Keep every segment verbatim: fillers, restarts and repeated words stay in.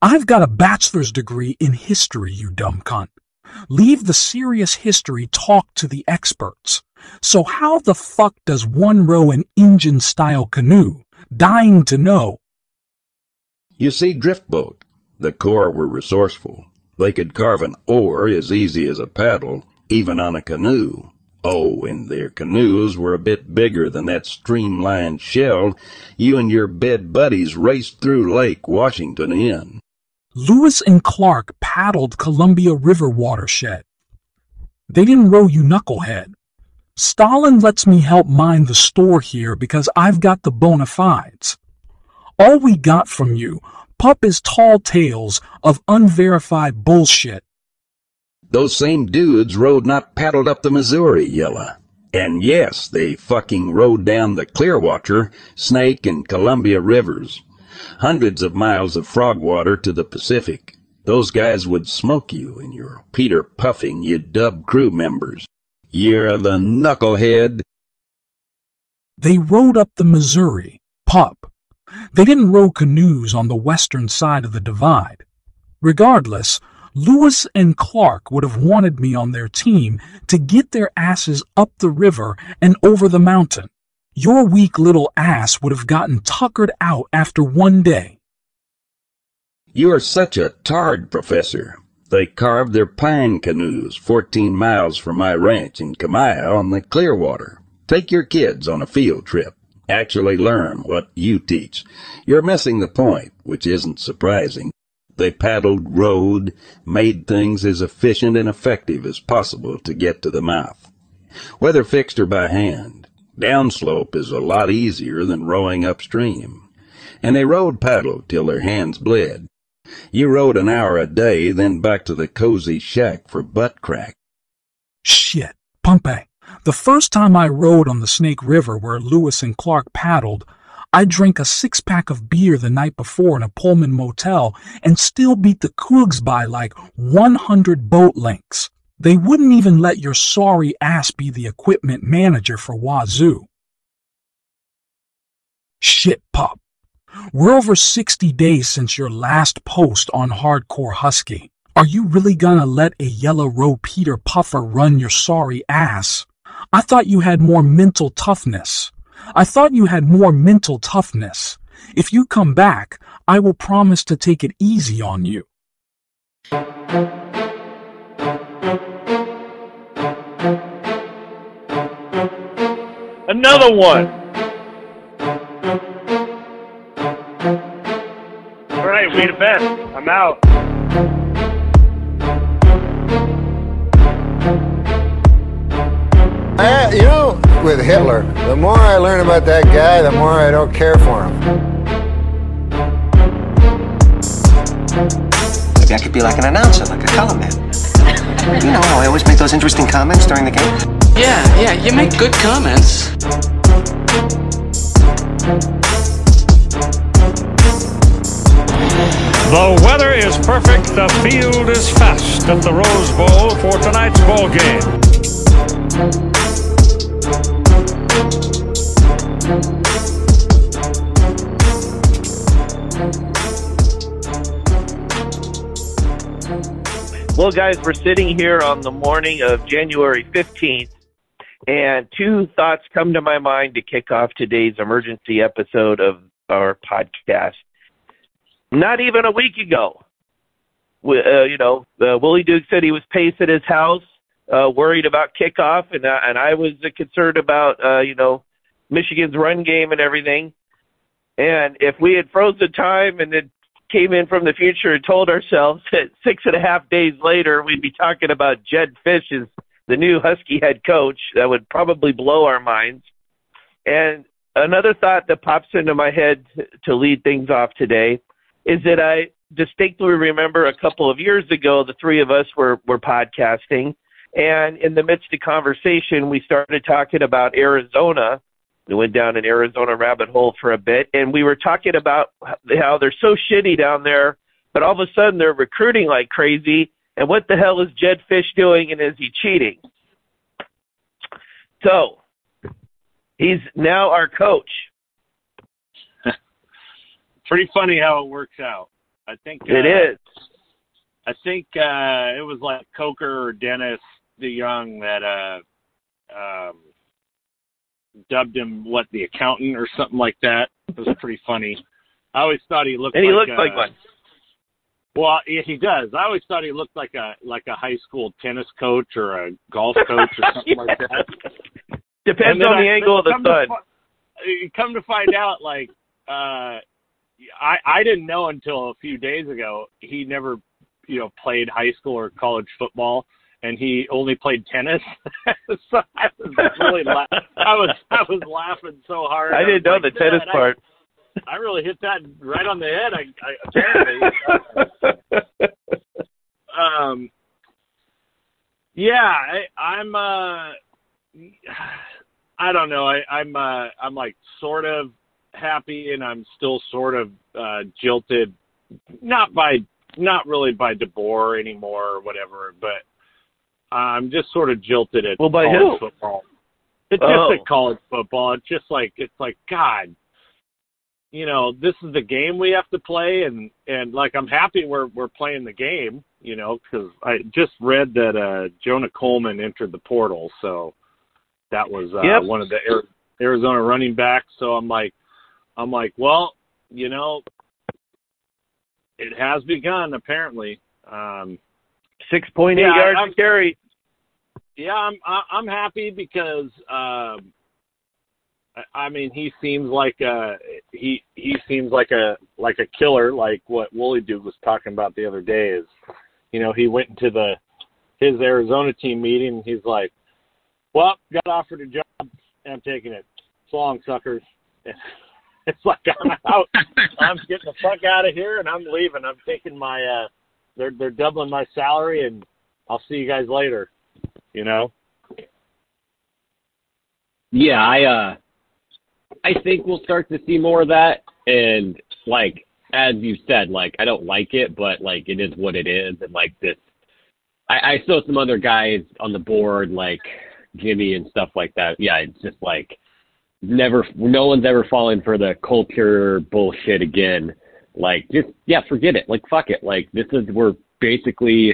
I've got a bachelor's degree in history, you dumb cunt. Leave the serious history talk to the experts. So how the fuck does one row an engine-style canoe? Dying to know. You see, drift boat. The Corps were resourceful. They could carve an oar as easy as a paddle, even on a canoe. Oh, and their canoes were a bit bigger than that streamlined shell you and your bed buddies raced through Lake Washington in. Lewis and Clark paddled Columbia River watershed. They didn't row you knucklehead. Stalin lets me help mind the store here because I've got the bona fides. All we got from you, pup, is tall tales of unverified bullshit. Those same dudes rowed not paddled up the Missouri, Yella. And yes, they fucking rowed down the Clearwater, Snake, and Columbia rivers. Hundreds of miles of frog water to the Pacific. Those guys would smoke you and your Peter Puffing, you dub crew members. You're the knucklehead. They rowed up the Missouri, pup. They didn't row canoes on the western side of the divide. Regardless, Lewis and Clark would have wanted me on their team to get their asses up the river and over the mountain. Your weak little ass would have gotten tuckered out after one day. You are such a tard, Professor. They carved their pine canoes fourteen miles from my ranch in Kamaya on the Clearwater. Take your kids on a field trip. Actually learn what you teach. You're missing the point, which isn't surprising. They paddled, rowed, made things as efficient and effective as possible to get to the mouth. Whether fixed or by hand, downslope is a lot easier than rowing upstream. And they rowed paddle till their hands bled. You rowed an hour a day, then back to the cozy shack for butt crack. Shit, Pompey. The first time I rowed on the Snake River where Lewis and Clark paddled, I drank a six-pack of beer the night before in a Pullman motel and still beat the Cougs by like one hundred boat lengths. They wouldn't even let your sorry ass be the equipment manager for Wazoo. Shit, pup. We're over sixty days since your last post on Hardcore Husky. Are you really gonna let a yellow row Peter Puffer run your sorry ass? I thought you had more mental toughness. I thought you had more mental toughness. If you come back, I will promise to take it easy on you. Another one. All right, we the best. I'm out. I, you know, with Hitler, the more I learn about that guy, the more I don't care for him. Maybe I could be like an announcer, like a color man. You know how I always make those interesting comments during the game? Yeah, yeah, you make good comments. The weather is perfect, the field is fast at the Rose Bowl for tonight's ball game. Well, guys, we're sitting here on the morning of January fifteenth, and two thoughts come to my mind to kick off today's emergency episode of our podcast. Not even a week ago, we, uh, you know, uh, Willie Duke said he was pacing his house, uh, worried about kickoff, and, uh, and I was uh, concerned about, uh, you know, Michigan's run game and everything. And if we had frozen time and it came in from the future and told ourselves that six and a half days later we'd be talking about Jedd Fisch as the new Husky head coach, that would probably blow our minds. And another thought that pops into my head to lead things off today is that I distinctly remember a couple of years ago, the three of us were, were podcasting, and in the midst of conversation, we started talking about Arizona. We went down an Arizona rabbit hole for a bit, and we were talking about how they're so shitty down there, but all of a sudden they're recruiting like crazy, and what the hell is Jedd Fisch doing, and is he cheating? So, he's now our coach. Pretty funny how it works out. I think it uh, is. I think uh, it was like Coker or Dennis DeYoung that uh, um, dubbed him what the accountant or something like that. It was pretty funny. I always thought he looked and he like looks a, like one. Well, yeah, he does. I always thought he looked like a like a high school tennis coach or a golf coach or something yeah. like that. Depends on the I, angle of the sun. To, come to find out, like uh, I I didn't know until a few days ago he never you know played high school or college football, and he only played tennis. So I was really la- I was I was laughing so hard. I didn't know like, the tennis I, part. I really hit that right on the head. I, I apparently. um. Yeah, I, I'm. Uh, I don't know. I, I'm. Uh, I'm like sort of happy, and I'm still sort of uh, jilted. Not by, not really by DeBoer anymore or whatever, but I'm just sort of jilted at well, by college who? football. It's oh. just at college football. It's just like it's like God. You know, this is the game we have to play, and, and like I'm happy we're we're playing the game, you know, because I just read that uh, Jonah Coleman entered the portal, so that was uh, yep. one of the Arizona running backs. So I'm like, I'm like, well, you know, it has begun apparently. Um, Six point eight yeah, yards I'm, to carry. Yeah, I'm I'm happy because. Um, I mean, he seems like a he he seems like a like a killer, like what Wooly Dude was talking about the other day. Is you know he went into the his Arizona team meeting. And he's like, "Well, got offered a job, and I'm taking it. So long, suckers." It's like I'm out. I'm getting the fuck out of here, and I'm leaving. I'm taking my. Uh, they're they're doubling my salary, and I'll see you guys later. You know. Yeah, I. uh I think we'll start to see more of that, and like as you said, like I don't like it, but like it is what it is, and like this, I, I saw some other guys on the board, like Jimmy and stuff like that. Yeah, it's just like never, no one's ever fallen for the culture bullshit again. Like just yeah, forget it. Like fuck it. Like this is we're basically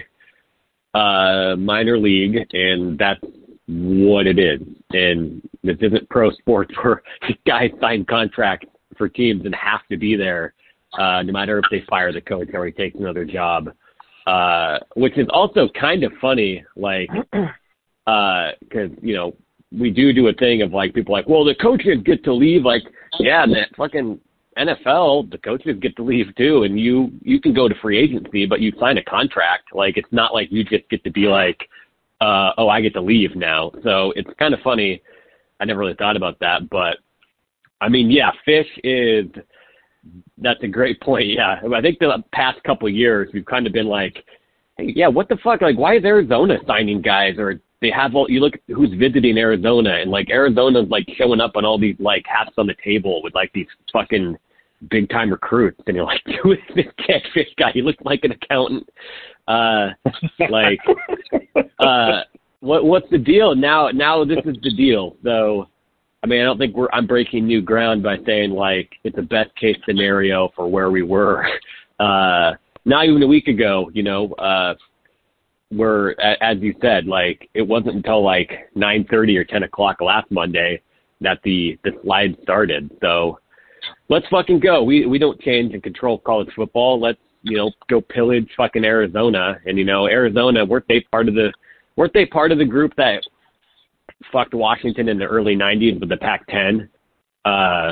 uh minor league, and that's what it is. And this isn't pro sports where guys sign contracts for teams and have to be there, uh, no matter if they fire the coach or he takes another job, uh, which is also kind of funny, like, uh, cause, you know, we do do a thing of like, people like, well, the coaches get to leave. Like, yeah, in that fucking N F L, the coaches get to leave too. And you, you can go to free agency, but you sign a contract. Like, it's not like you just get to be like, uh, oh, I get to leave now. So it's kind of funny. I never really thought about that, but I mean, yeah, Fish is, that's a great point. Yeah. I think the past couple of years, we've kind of been like, hey, yeah, what the fuck? Like, why is Arizona signing guys? Or they have all, you look at who's visiting Arizona, and like Arizona's like showing up on all these like hats on the table with like these fucking big time recruits. And you're like, who is this Catfish guy? He looks like an accountant. Uh, like, uh, what, what's the deal now? Now this is the deal. So, I mean, I don't think we're, I'm breaking new ground by saying like, it's a best case scenario for where we were, uh, not even a week ago, you know, uh, where, as you said, like, it wasn't until like nine thirty or ten o'clock last Monday that the, the slide started. So let's fucking go. We, we don't change and control college football. Let's, you know, go pillage fucking Arizona. And, you know, Arizona, weren't they part of the, weren't they part of the group that fucked Washington in the early nineties with the Pac ten? Uh,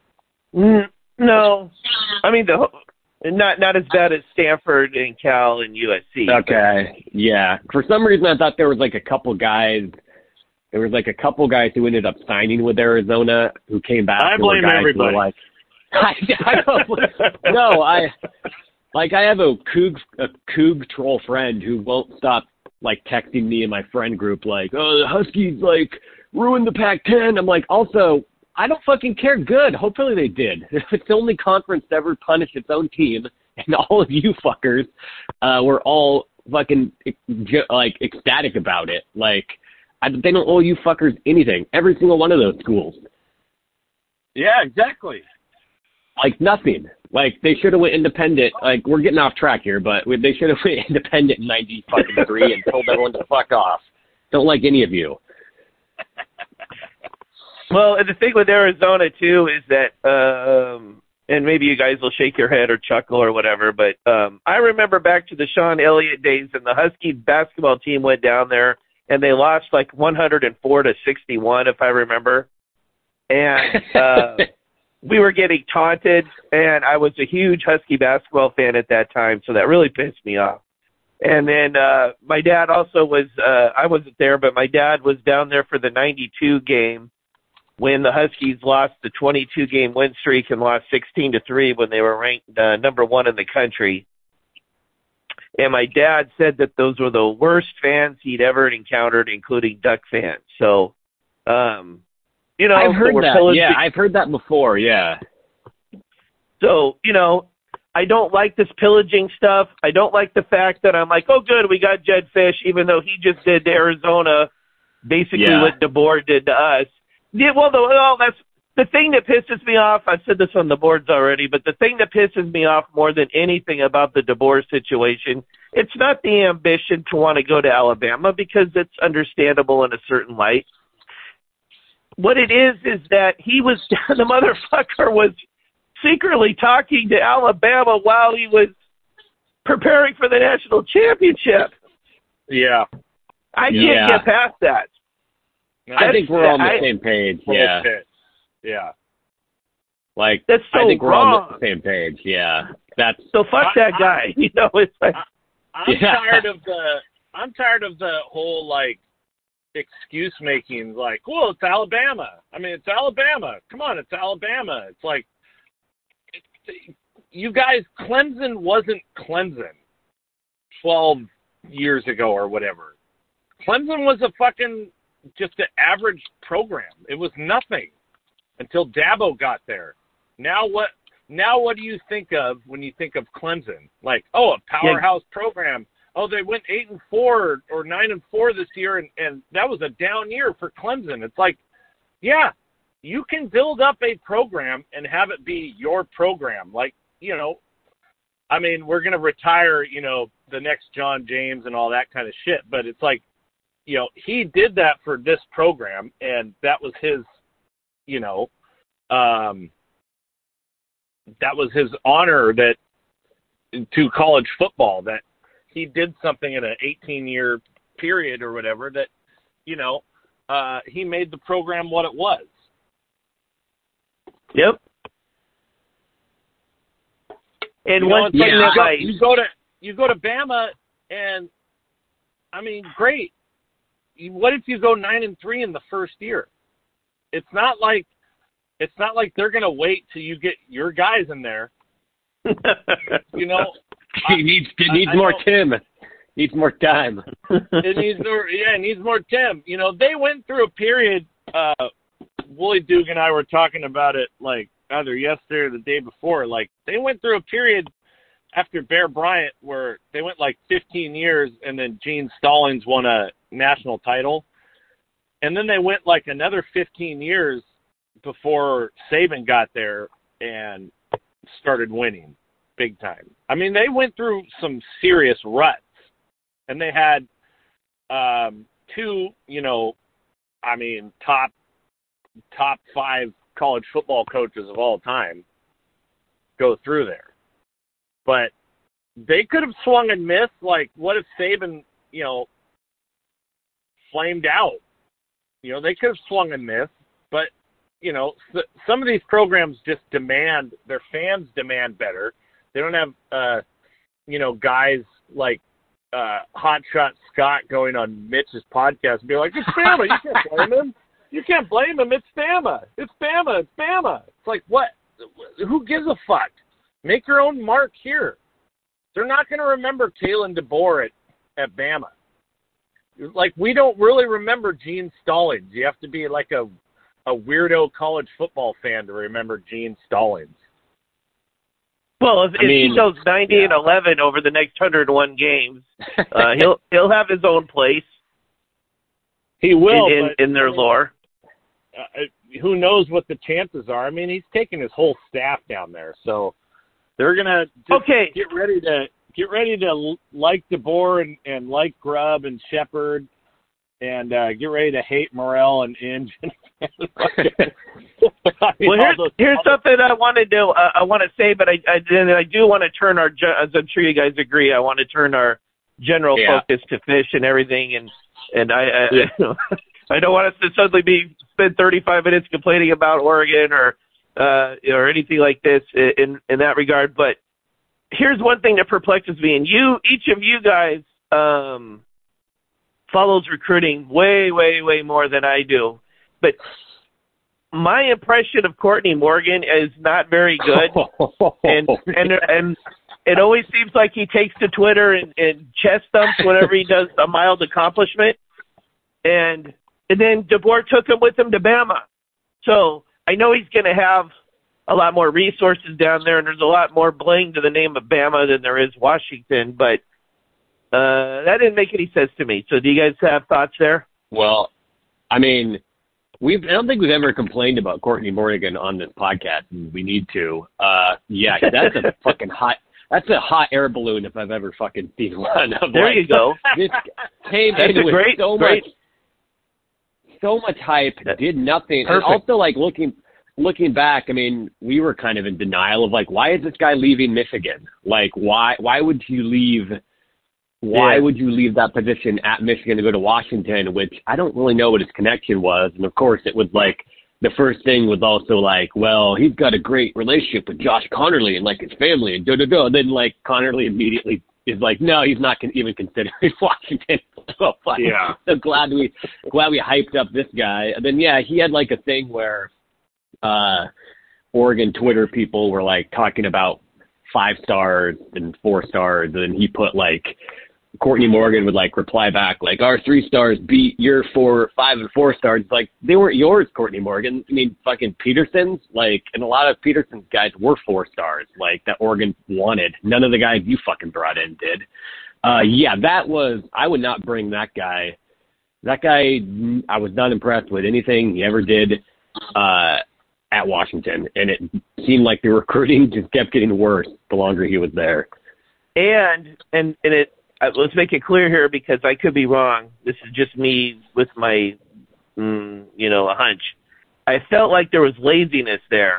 no. I mean, the not not as bad as Stanford and Cal and U S C. Okay, yeah. For some reason, I thought there was like a couple guys, there was like a couple guys who ended up signing with Arizona who came back. I blame guys everybody. Who were like, I, I don't, no, I, like I have a Coug, a Coug troll friend who won't stop like texting me in my friend group like, oh, the Huskies like ruined the Pac ten. I'm like, also, I don't fucking care. Good. Hopefully they did. It's the only conference to ever punish its own team, and all of you fuckers uh, were all fucking like ecstatic about it. Like, I, they don't owe you fuckers anything. Every single one of those schools. Yeah, exactly. Like nothing. Like, they should have went independent. Like, we're getting off track here, but we, they should have went independent in ninety fucking three and told everyone to fuck off. Don't like any of you. Well, and the thing with Arizona, too, is that, um, and maybe you guys will shake your head or chuckle or whatever, but um, I remember back to the Sean Elliott days, and the Husky basketball team went down there, and they lost like one hundred four to sixty-one, if I remember. And uh, we were getting taunted, and I was a huge Husky basketball fan at that time, so that really pissed me off. And then uh, my dad also was, uh, I wasn't there, but my dad was down there for the ninety-two game when the Huskies lost the twenty-two game win streak and lost sixteen to three when they were ranked uh, number one in the country. And my dad said that those were the worst fans he'd ever encountered, including Duck fans. So, um, you know, I've heard so that. pillaging. Yeah, I've heard that before. Yeah. So, you know, I don't like this pillaging stuff. I don't like the fact that I'm like, oh, good, we got Jedd Fisch, even though he just did to Arizona basically Yeah. what DeBoer did to us. Yeah, well, the, well, that's the thing that pisses me off. I've said this on the boards already, but the thing that pisses me off more than anything about the DeBoer situation, it's not the ambition to want to go to Alabama, because it's understandable in a certain light. What it is is that he was the motherfucker was secretly talking to Alabama while he was preparing for the national championship. Yeah. I can't Yeah. get past that. I think we're on the I- same page. Yeah. Bullshit. Yeah. Like, That's so I think we're wrong. on the same page. Yeah. That's So fuck that I- guy. You know, it's like I'm Yeah. tired of the I'm tired of the whole like excuse making, like, well, it's Alabama. I mean, it's Alabama. Come on, it's Alabama. It's like it's, you guys, Clemson wasn't Clemson twelve years ago or whatever. Clemson was a fucking just an average program. It was nothing until Dabo got there. Now what? Now what do you think of when you think of Clemson? Like, oh, a powerhouse yeah. program. Oh, they went eight and four or nine and four this year, and, and that was a down year for Clemson. It's like, yeah, you can build up a program and have it be your program. Like, you know, I mean, we're going to retire, you know, the next John James and all that kind of shit. But it's like, you know, he did that for this program, and that was his, you know, um, that was his honor that to college football, that he did something in an eighteen-year period or whatever that, you know, uh, he made the program what it was. Yep. And you one know, thing like that you, go, I, you go to you go to Bama, and I mean, great. What if you go nine and three in the first year? It's not like it's not like they're gonna wait till you get your guys in there. You know, he needs it needs I, I more don't, Tim. Needs more time. It needs more. Yeah, it needs more Tim. You know, they went through a period. Uh, Wooly Duke and I were talking about it like either yesterday or the day before. Like they went through a period after Bear Bryant where they went like fifteen years, and then Gene Stallings won a national title, and then they went like another fifteen years before Saban got there and started winning big time. I mean, they went through some serious ruts, and they had um, two, you know, I mean, top top five college football coaches of all time go through there. But they could have swung and missed. Like, what if Saban, you know, flamed out? You know, they could have swung and missed. But, you know, some of these programs just demand, their fans demand better. They don't have, uh, you know, guys like uh, Hotshot Scott going on Mitch's podcast and be like, it's Bama. You can't blame him. You can't blame him. It's Bama. It's Bama. It's Bama. It's like, what? Who gives a fuck? Make your own mark here. They're not going to remember Kalen DeBoer at, at Bama. Like, we don't really remember Gene Stallings. You have to be like a, a weirdo college football fan to remember Gene Stallings. Well, if, if mean, he goes ninety yeah. and eleven over the next one hundred one games, uh, he'll he'll have his own place. He will in, in, but, in their I mean, lore. Uh, who knows what the chances are? I mean, he's taken his whole staff down there, so They're gonna just Okay. get ready to get ready to like DeBoer and, and like Grubb and Shepard, and uh, get ready to hate Morrell and Inge. I mean, Well, here's, those, here's something I wanted to uh, I want to say, but I I, then I do want to turn our, as I'm sure you guys agree, I want to turn our general Yeah. focus to fish and everything, and and I I, Yeah. I don't want us to suddenly be spend thirty-five minutes complaining about Oregon or uh, or anything like this in in that regard. But here's one thing that perplexes me, and you, each of you guys, um, follows recruiting way, way, way more than I do. But my impression of Courtney Morgan is not very good, and and and it always seems like he takes to Twitter and, and chest thumps whenever he does a mild accomplishment, and and then DeBoer took him with him to Bama, so I know he's going to have a lot more resources down there, and there's a lot more bling to the name of Bama than there is Washington, but uh, that didn't make any sense to me. So do you guys have thoughts there? Well, I mean, we've I don't think we've ever complained about Courtney Morgan on this podcast, and we need to. Uh, yeah, that's a fucking hot. That's a hot air balloon if I've ever fucking seen one. Of There like, you go. This came That's in a with great, so great. much, so much hype, did nothing, Perfect. and also like looking. Looking back, I mean, we were kind of in denial of like, why is this guy leaving Michigan? Like, why why would you leave? Why Yeah. would you leave that position at Michigan to go to Washington? Which I don't really know what his connection was. And of course, it was like the first thing was also like, well, he's got a great relationship with Josh Connerly and like his family and da da da. Then like Connerly immediately is like, no, he's not con- even considering Washington. So fuck. Yeah. So glad we glad we hyped up this guy. And then yeah, he had like a thing where. Uh, Oregon Twitter people were like talking about five stars and four stars, and then he put like Courtney Morgan would like reply back like our three stars beat your four, five and four stars. Like they weren't yours, Courtney Morgan. I mean, fucking Peterson's like, and a lot of Peterson's guys were four stars, like that Oregon wanted. None of the guys you fucking brought in did. Uh, yeah, that was. I would not bring that guy. That guy, I was not impressed with anything he ever did. Uh, at Washington, and it seemed like the recruiting just kept getting worse the longer he was there. And and and it uh, let's make it clear here, because I could be wrong. This is just me with my, mm, you know, a hunch. I felt like there was laziness there.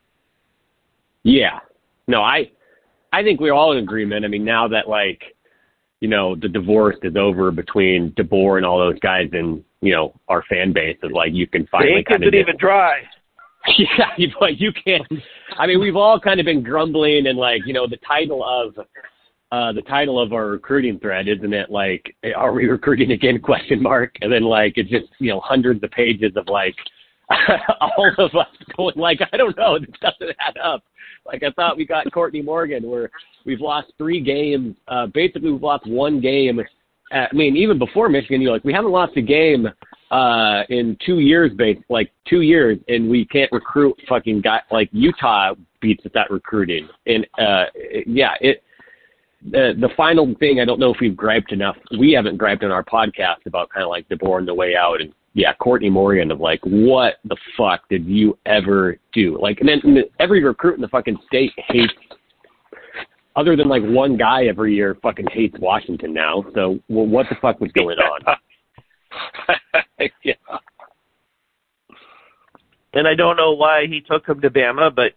Yeah, no, I I think we're all in agreement. I mean, now that like, you know, the divorce is over between DeBoer and all those guys, and you know, our fan base is like, you can The finally ink kind isn't of even dry. Yeah, you, but you can't. I mean, we've all kind of been grumbling, and like, you know, the title of uh, the title of our recruiting thread, isn't it? Like, are we recruiting again? Question mark. And then like, it's just, you know, hundreds of pages of like all of us going like, I don't know, this doesn't add up. Like, I thought we got Courtney Morgan, where we've lost three games. Uh, basically, we've lost one game. I mean, even before Michigan, you're like, we haven't lost a game uh, in two years, base like two years, and we can't recruit fucking guy like Utah beats us at recruiting. And uh, yeah, it the the final thing, I don't know if we've griped enough. We haven't griped in our podcast about kind of like DeBoer on the way out, and yeah, Courtney Morgan of like, what the fuck did you ever do? Like, and then every recruit in the fucking state hates. Other than like one guy every year fucking hates Washington now. So well, what the fuck was going on? Yeah. And I don't know why he took him to Bama, but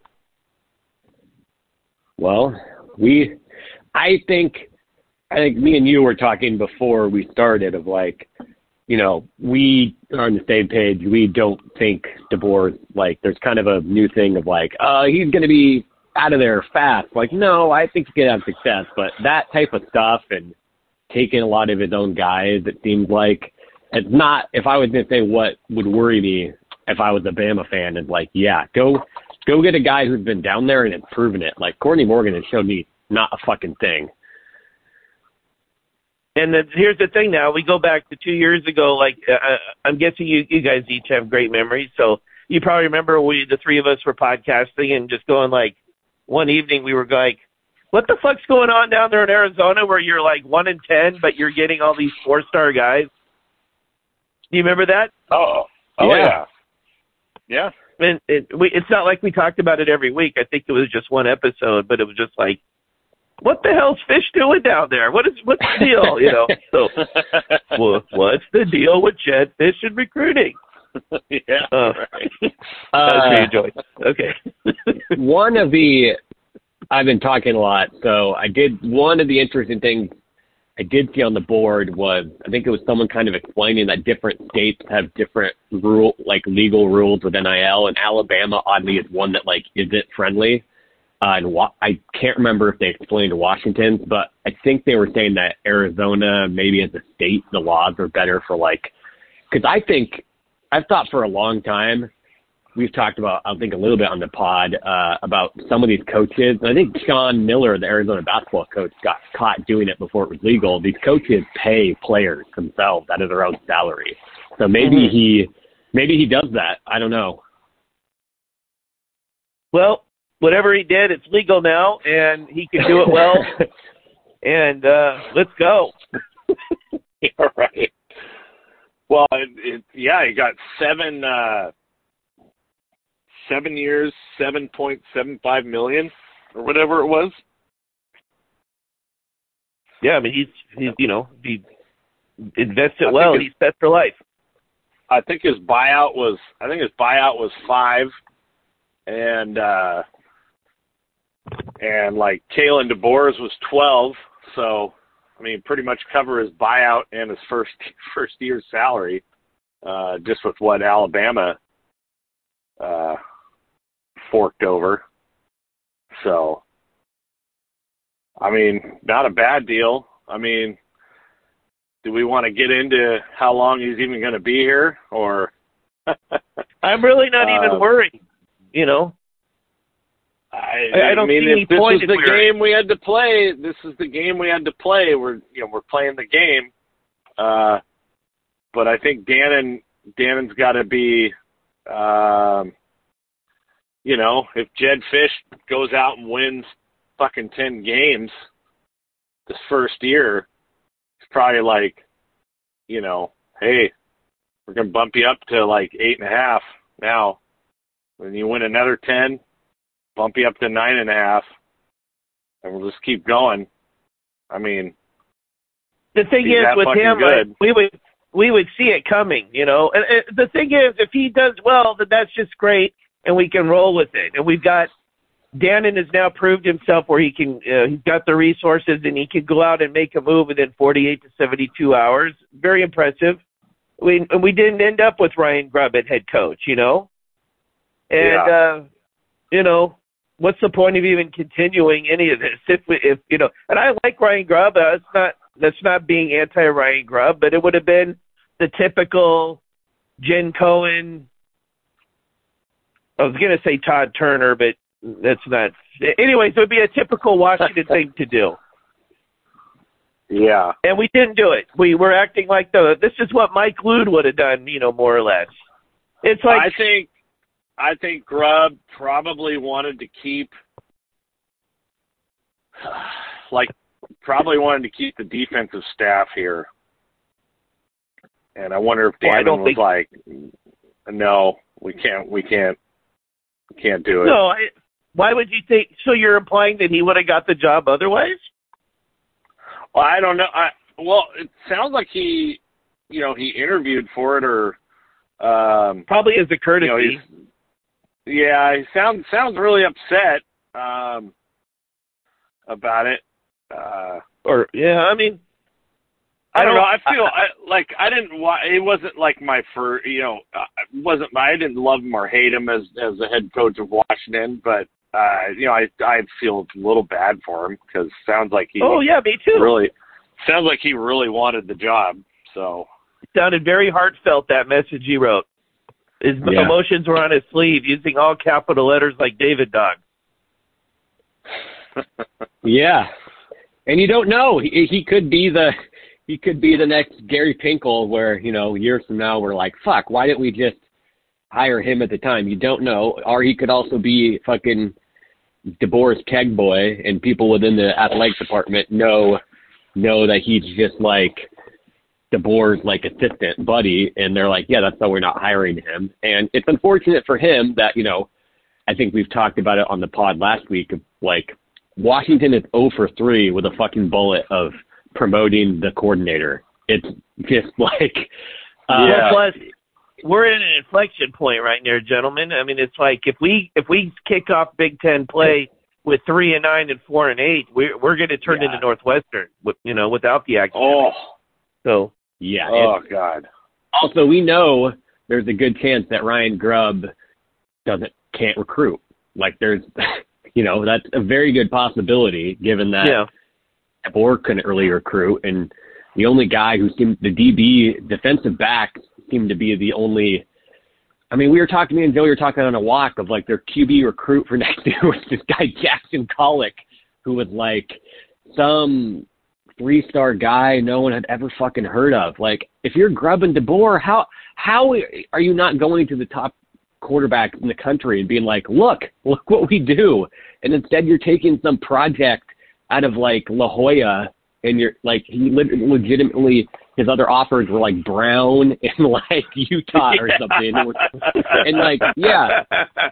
well, we, I think, I think me and you were talking before we started of like, you know, we are on the same page. We don't think DeBoer, like, there's kind of a new thing of like, uh, he's going to be out of there fast. Like, no, I think he could have success, but that type of stuff and taking a lot of his own guys, it seems like it's not. If I was going to say what would worry me if I was a Bama fan, is like, yeah, go go get a guy who's been down there and has proven it. Like Courtney Morgan has showed me not a fucking thing. And the, here's the thing now. We go back to two years ago. Like, uh, I'm guessing you, you guys each have great memories. So you probably remember we, the three of us were podcasting and just going like, one evening we were like, what the fuck's going on down there in Arizona where you're like one in ten, but you're getting all these four-star guys? Do you remember that? Oh, oh yeah. yeah. Yeah. And it, we, it's not like we talked about it every week. I think it was just one episode, but it was just like, what the hell's Fish doing down there? What is what's the deal? You know. So, well, what's the deal with Jedd Fisch and recruiting? Yeah. Uh, right. uh, enjoy. Okay. One of the, I've been talking a lot, so I did, one of the interesting things I did see on the board was, I think it was someone kind of explaining that different states have different rule, like legal rules with N I L, and Alabama, oddly, is one that, like, isn't friendly. Uh, and wa- I can't remember if they explained Washington, but I think they were saying that Arizona, maybe as a state, the laws are better for, like, because I think, I've thought for a long time, we've talked about, I think a little bit on the pod, uh, about some of these coaches. And I think Sean Miller, the Arizona basketball coach, got caught doing it before it was legal. These coaches pay players themselves out of their own salary. So maybe mm-hmm. he, maybe he does that. I don't know. Well, whatever he did, it's legal now, and he can do it well. and uh, let's go. Yeah, right. Well, it, it, yeah, he got seven, uh, seven years, seven point seven five million, or whatever it was. Yeah, I mean he's, he's you know, he invests it well. He's set for life. I think his buyout was, I think his buyout was five, and uh, and like Kalen DeBoer's was twelve. So. I mean, pretty much cover his buyout and his first first year's salary, uh, just with what Alabama uh, forked over. So, I mean, not a bad deal. I mean, do we want to get into how long he's even going to be here, or? I'm really not uh, even worried. You know. I, I don't I mean, see any this point. This is the game we had to play. This is the game we had to play. We're, you know, we're playing the game. Uh, but I think Dannon, Dannon's got to be, um, you know, if Jedd Fisch goes out and wins fucking ten games this first year, it's probably like, you know, hey, we're gonna bump you up to like eight and a half now. When you win another ten. Bump you up to nine and a half, and we'll just keep going. I mean, the thing is with him, like, we would we would see it coming, you know. And, and the thing is, if he does well, then that's just great, and we can roll with it. And we've got Dannon has now proved himself where he can. Uh, he's got the resources, and he can go out and make a move within forty-eight to seventy-two hours. Very impressive. We and we didn't end up with Ryan Grubb at head coach, you know. And yeah. uh, you know. What's the point of even continuing any of this? If, we, if you know, and I like Ryan Grubb. Uh, it's not that's not being anti Ryan Grubb, but it would have been the typical Jen Cohen. I was going to say Todd Turner, but that's not. Anyways, it would be a typical Washington thing to do. Yeah, and we didn't do it. We were acting like the. This is what Mike Lude would have done, you know, more or less. It's like I think. I think Grubb probably wanted to keep, like, probably wanted to keep the defensive staff here. And I wonder if Dannon well, was think... like, no, we can't, we can't, we can't do it. No, I, why would you think, so you're implying that he would have got the job otherwise? Well, I don't know. I, well, it sounds like he, you know, he interviewed for it or. Um, probably as a courtesy. You know, Yeah, he sounds sounds really upset um, about it. Uh, or yeah, I mean, I, I don't know. I feel I, I, like I didn't. It wasn't like my first. You know, it wasn't. I didn't love him or hate him as as the head coach of Washington, but uh, you know, I I feel a little bad for him because sounds like he. Oh yeah, me too. Really, sounds like he really wanted the job. So it sounded very heartfelt, that message he wrote. His yeah. emotions were on his sleeve, using all capital letters like David Dog. Yeah, and you don't know. He, he could be the he could be the next Gary Pinkel, where you know years from now we're like, fuck, why didn't we just hire him at the time? You don't know. Or he could also be fucking DeBoer's keg boy, and people within the athletics department know know that he's just like DeBoer's like assistant buddy, and they're like, yeah, that's why we're not hiring him. And it's unfortunate for him that, you know, I think we've talked about it on the pod last week. Like, Washington is zero for three with a fucking bullet of promoting the coordinator. It's just like, uh, yeah. Plus, we're in an inflection point right now, gentlemen. I mean, it's like if we if we kick off Big Ten play with three and nine and four and eight, we're we're going to turn yeah. into Northwestern, with, you know, without the action. Oh, so yeah. Oh God. Also, we know there's a good chance that Ryan Grubb doesn't can't recruit. Like, there's, you know, that's a very good possibility given that yeah. DeBoer couldn't really recruit, and the only guy who seemed, the D B defensive back seemed to be the only, I mean, we were talking, me and Joe, we were talking on a walk of like their Q B recruit for next year was this guy, Jackson Collick, who was like some three-star guy no one had ever fucking heard of. Like, if you're Grubb and DeBoer, how, how are you not going to the top quarterbacks in the country and being like, look, look what we do. And instead you're taking some project out of like La Jolla, and you're like, he legitimately, his other offers were like Brown and like Utah or something. And like, yeah.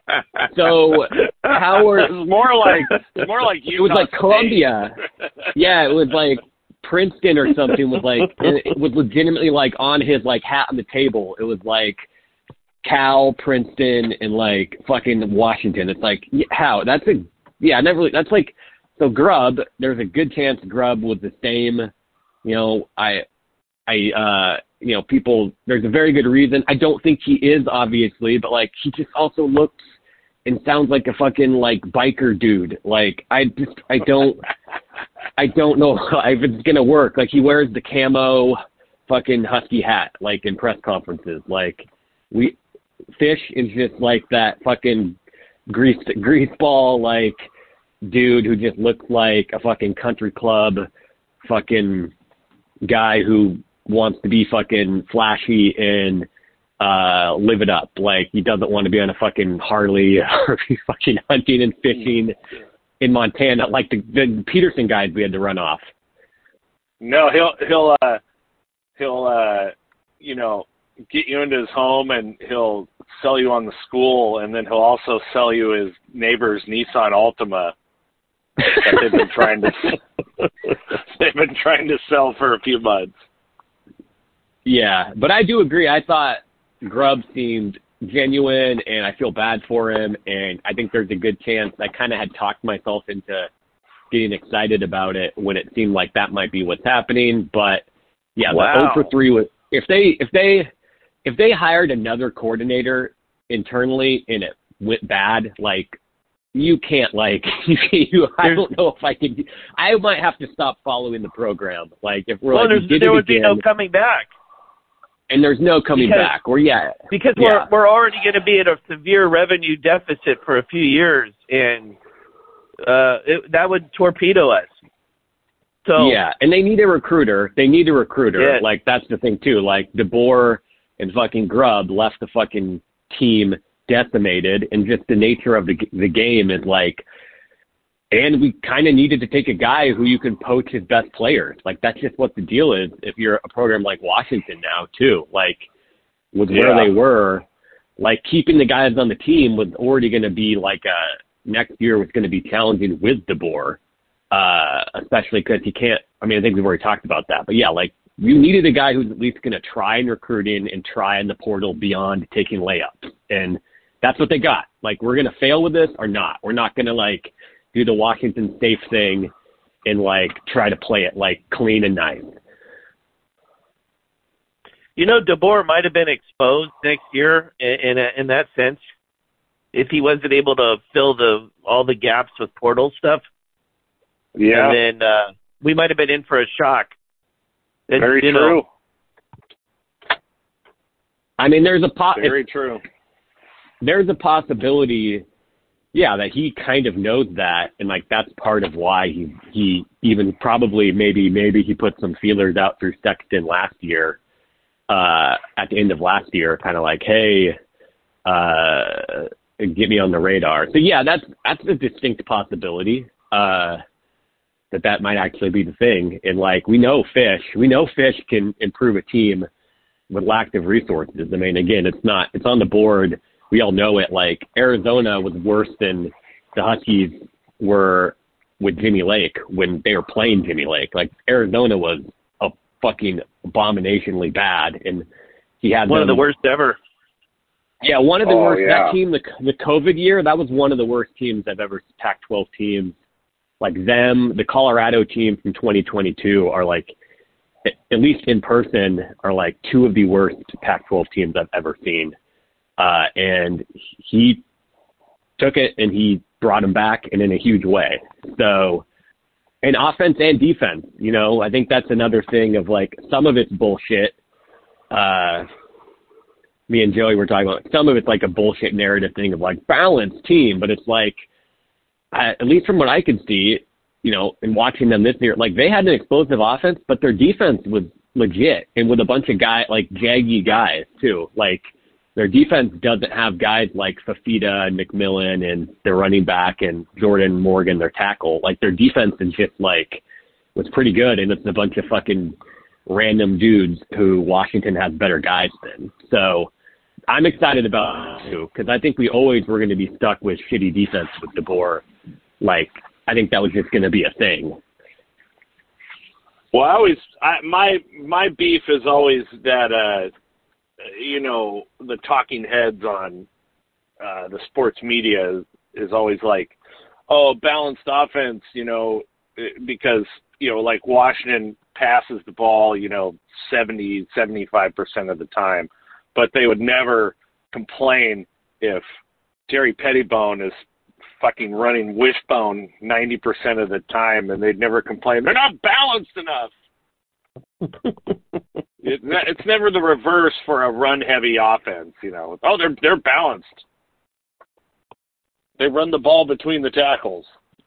So how are, it was more like, it was more like Utah it was like State. Columbia. Yeah. It was like Princeton or something was like, it was legitimately like on his like hat on the table. It was like Cal, Princeton, and like fucking Washington. It's like, how? That's a, yeah, never really, that's like, so Grubb, there's a good chance Grubb was the same, you know, I, I, uh, you know, people, there's a very good reason. I don't think he is, obviously, but like, he just also looks and sounds like a fucking like biker dude. Like, I just, I don't, I don't know if it's going to work. Like, he wears the camo fucking husky hat, like in press conferences. Like, we, Fish is just like that fucking grease, grease ball, like, dude who just looks like a fucking country club fucking guy who wants to be fucking flashy and uh live it up. Like, he doesn't want to be on a fucking Harley or be fucking hunting and fishing in Montana like the, the Peterson guys we had to run off. No, he'll he'll uh he'll uh you know get you into his home and he'll sell you on the school, and then he'll also sell you his neighbor's Nissan Altima that they've been trying to they've been trying to sell for a few months. Yeah, but I do agree. I thought Grubb seemed genuine, and I feel bad for him, and I think there's a good chance I kind of had talked myself into getting excited about it when it seemed like that might be what's happening. But yeah, wow. the zero for three was, if they if they if they hired another coordinator internally and it went bad, like, you can't, like, you, you I don't know if I can, I might have to stop following the program. Like, if we're well, like, we did there it would again, be no coming back. And there's no coming because, back. Or, yeah. Because yeah. we're we're already going to be at a severe revenue deficit for a few years, and uh, it, that would torpedo us. So yeah, and they need a recruiter. They need a recruiter. Yeah. Like, that's the thing, too. Like, DeBoer and fucking Grubb left the fucking team decimated, and just the nature of the the game is like, and we kind of needed to take a guy who you can poach his best players. Like, that's just what the deal is if you're a program like Washington now, too. Like, with where yeah. they were, like, keeping the guys on the team was already going to be like a, next year was going to be challenging with DeBoer, uh, especially because he can't, I mean, I think we've already talked about that, but yeah, like, you needed a guy who's at least going to try in recruiting and try in the portal beyond taking layups. And that's what they got. Like, we're going to fail with this or not. We're not going to, like, do the Washington safe thing and, like, try to play it, like, clean and nice. You know, DeBoer might have been exposed next year in in, a, in that sense if he wasn't able to fill the all the gaps with portal stuff. Yeah. And then uh, we might have been in for a shock. And, Very you true. Know, I mean, there's a po- Very if, true. There's a possibility, yeah, that he kind of knows that, and like that's part of why he he even probably maybe maybe he put some feelers out through Sexton last year, uh, at the end of last year, kind of like, hey, uh, get me on the radar. So yeah, that's that's a distinct possibility. Uh, that that might actually be the thing. And like, we know Fish, we know Fish can improve a team with lack of resources. I mean, again, it's not, it's on the board. We all know it. Like, Arizona was worse than the Huskies were with Jimmy Lake when they were playing Jimmy Lake. Like, Arizona was a fucking abominationally bad. And he had one them, of the worst ever. Yeah, one of the Oh, worst. yeah. That team, the the COVID year, that was one of the worst teams I've ever. Pac twelve teams, like them, the Colorado team from twenty twenty-two are like, at, at least in person, are like two of the worst Pac twelve teams I've ever seen. Uh, and he took it and he brought him back, and in a huge way. So, and offense and defense, you know, I think that's another thing of like, some of it's bullshit. Uh, me and Joey were talking about some of it's like a bullshit narrative thing of like balanced team, but it's like, uh, at least from what I could see, you know, in watching them this year, like they had an explosive offense, but their defense was legit, and with a bunch of guys, like jaggy guys too. Like their defense doesn't have guys like Fafita and McMillan and their running back and Jordan Morgan, their tackle. Like their defense is just like, was pretty good, and it's a bunch of fucking random dudes who Washington has better guys than. So I'm excited about it too, because I think we always were going to be stuck with shitty defense with DeBoer. Like, I think that was just going to be a thing. Well, I always, I, my my beef is always that, uh, you know, the talking heads on uh, the sports media is, is always like, oh, balanced offense, you know, because, you know, like Washington passes the ball, you know, seventy, seventy-five percent of the time. But they would never complain if Jerry Pettibone is fucking running wishbone ninety percent of the time, and they'd never complain, they're not balanced enough. it, it's never the reverse for a run-heavy offense, you know. Oh, they're they're balanced. They run the ball between the tackles.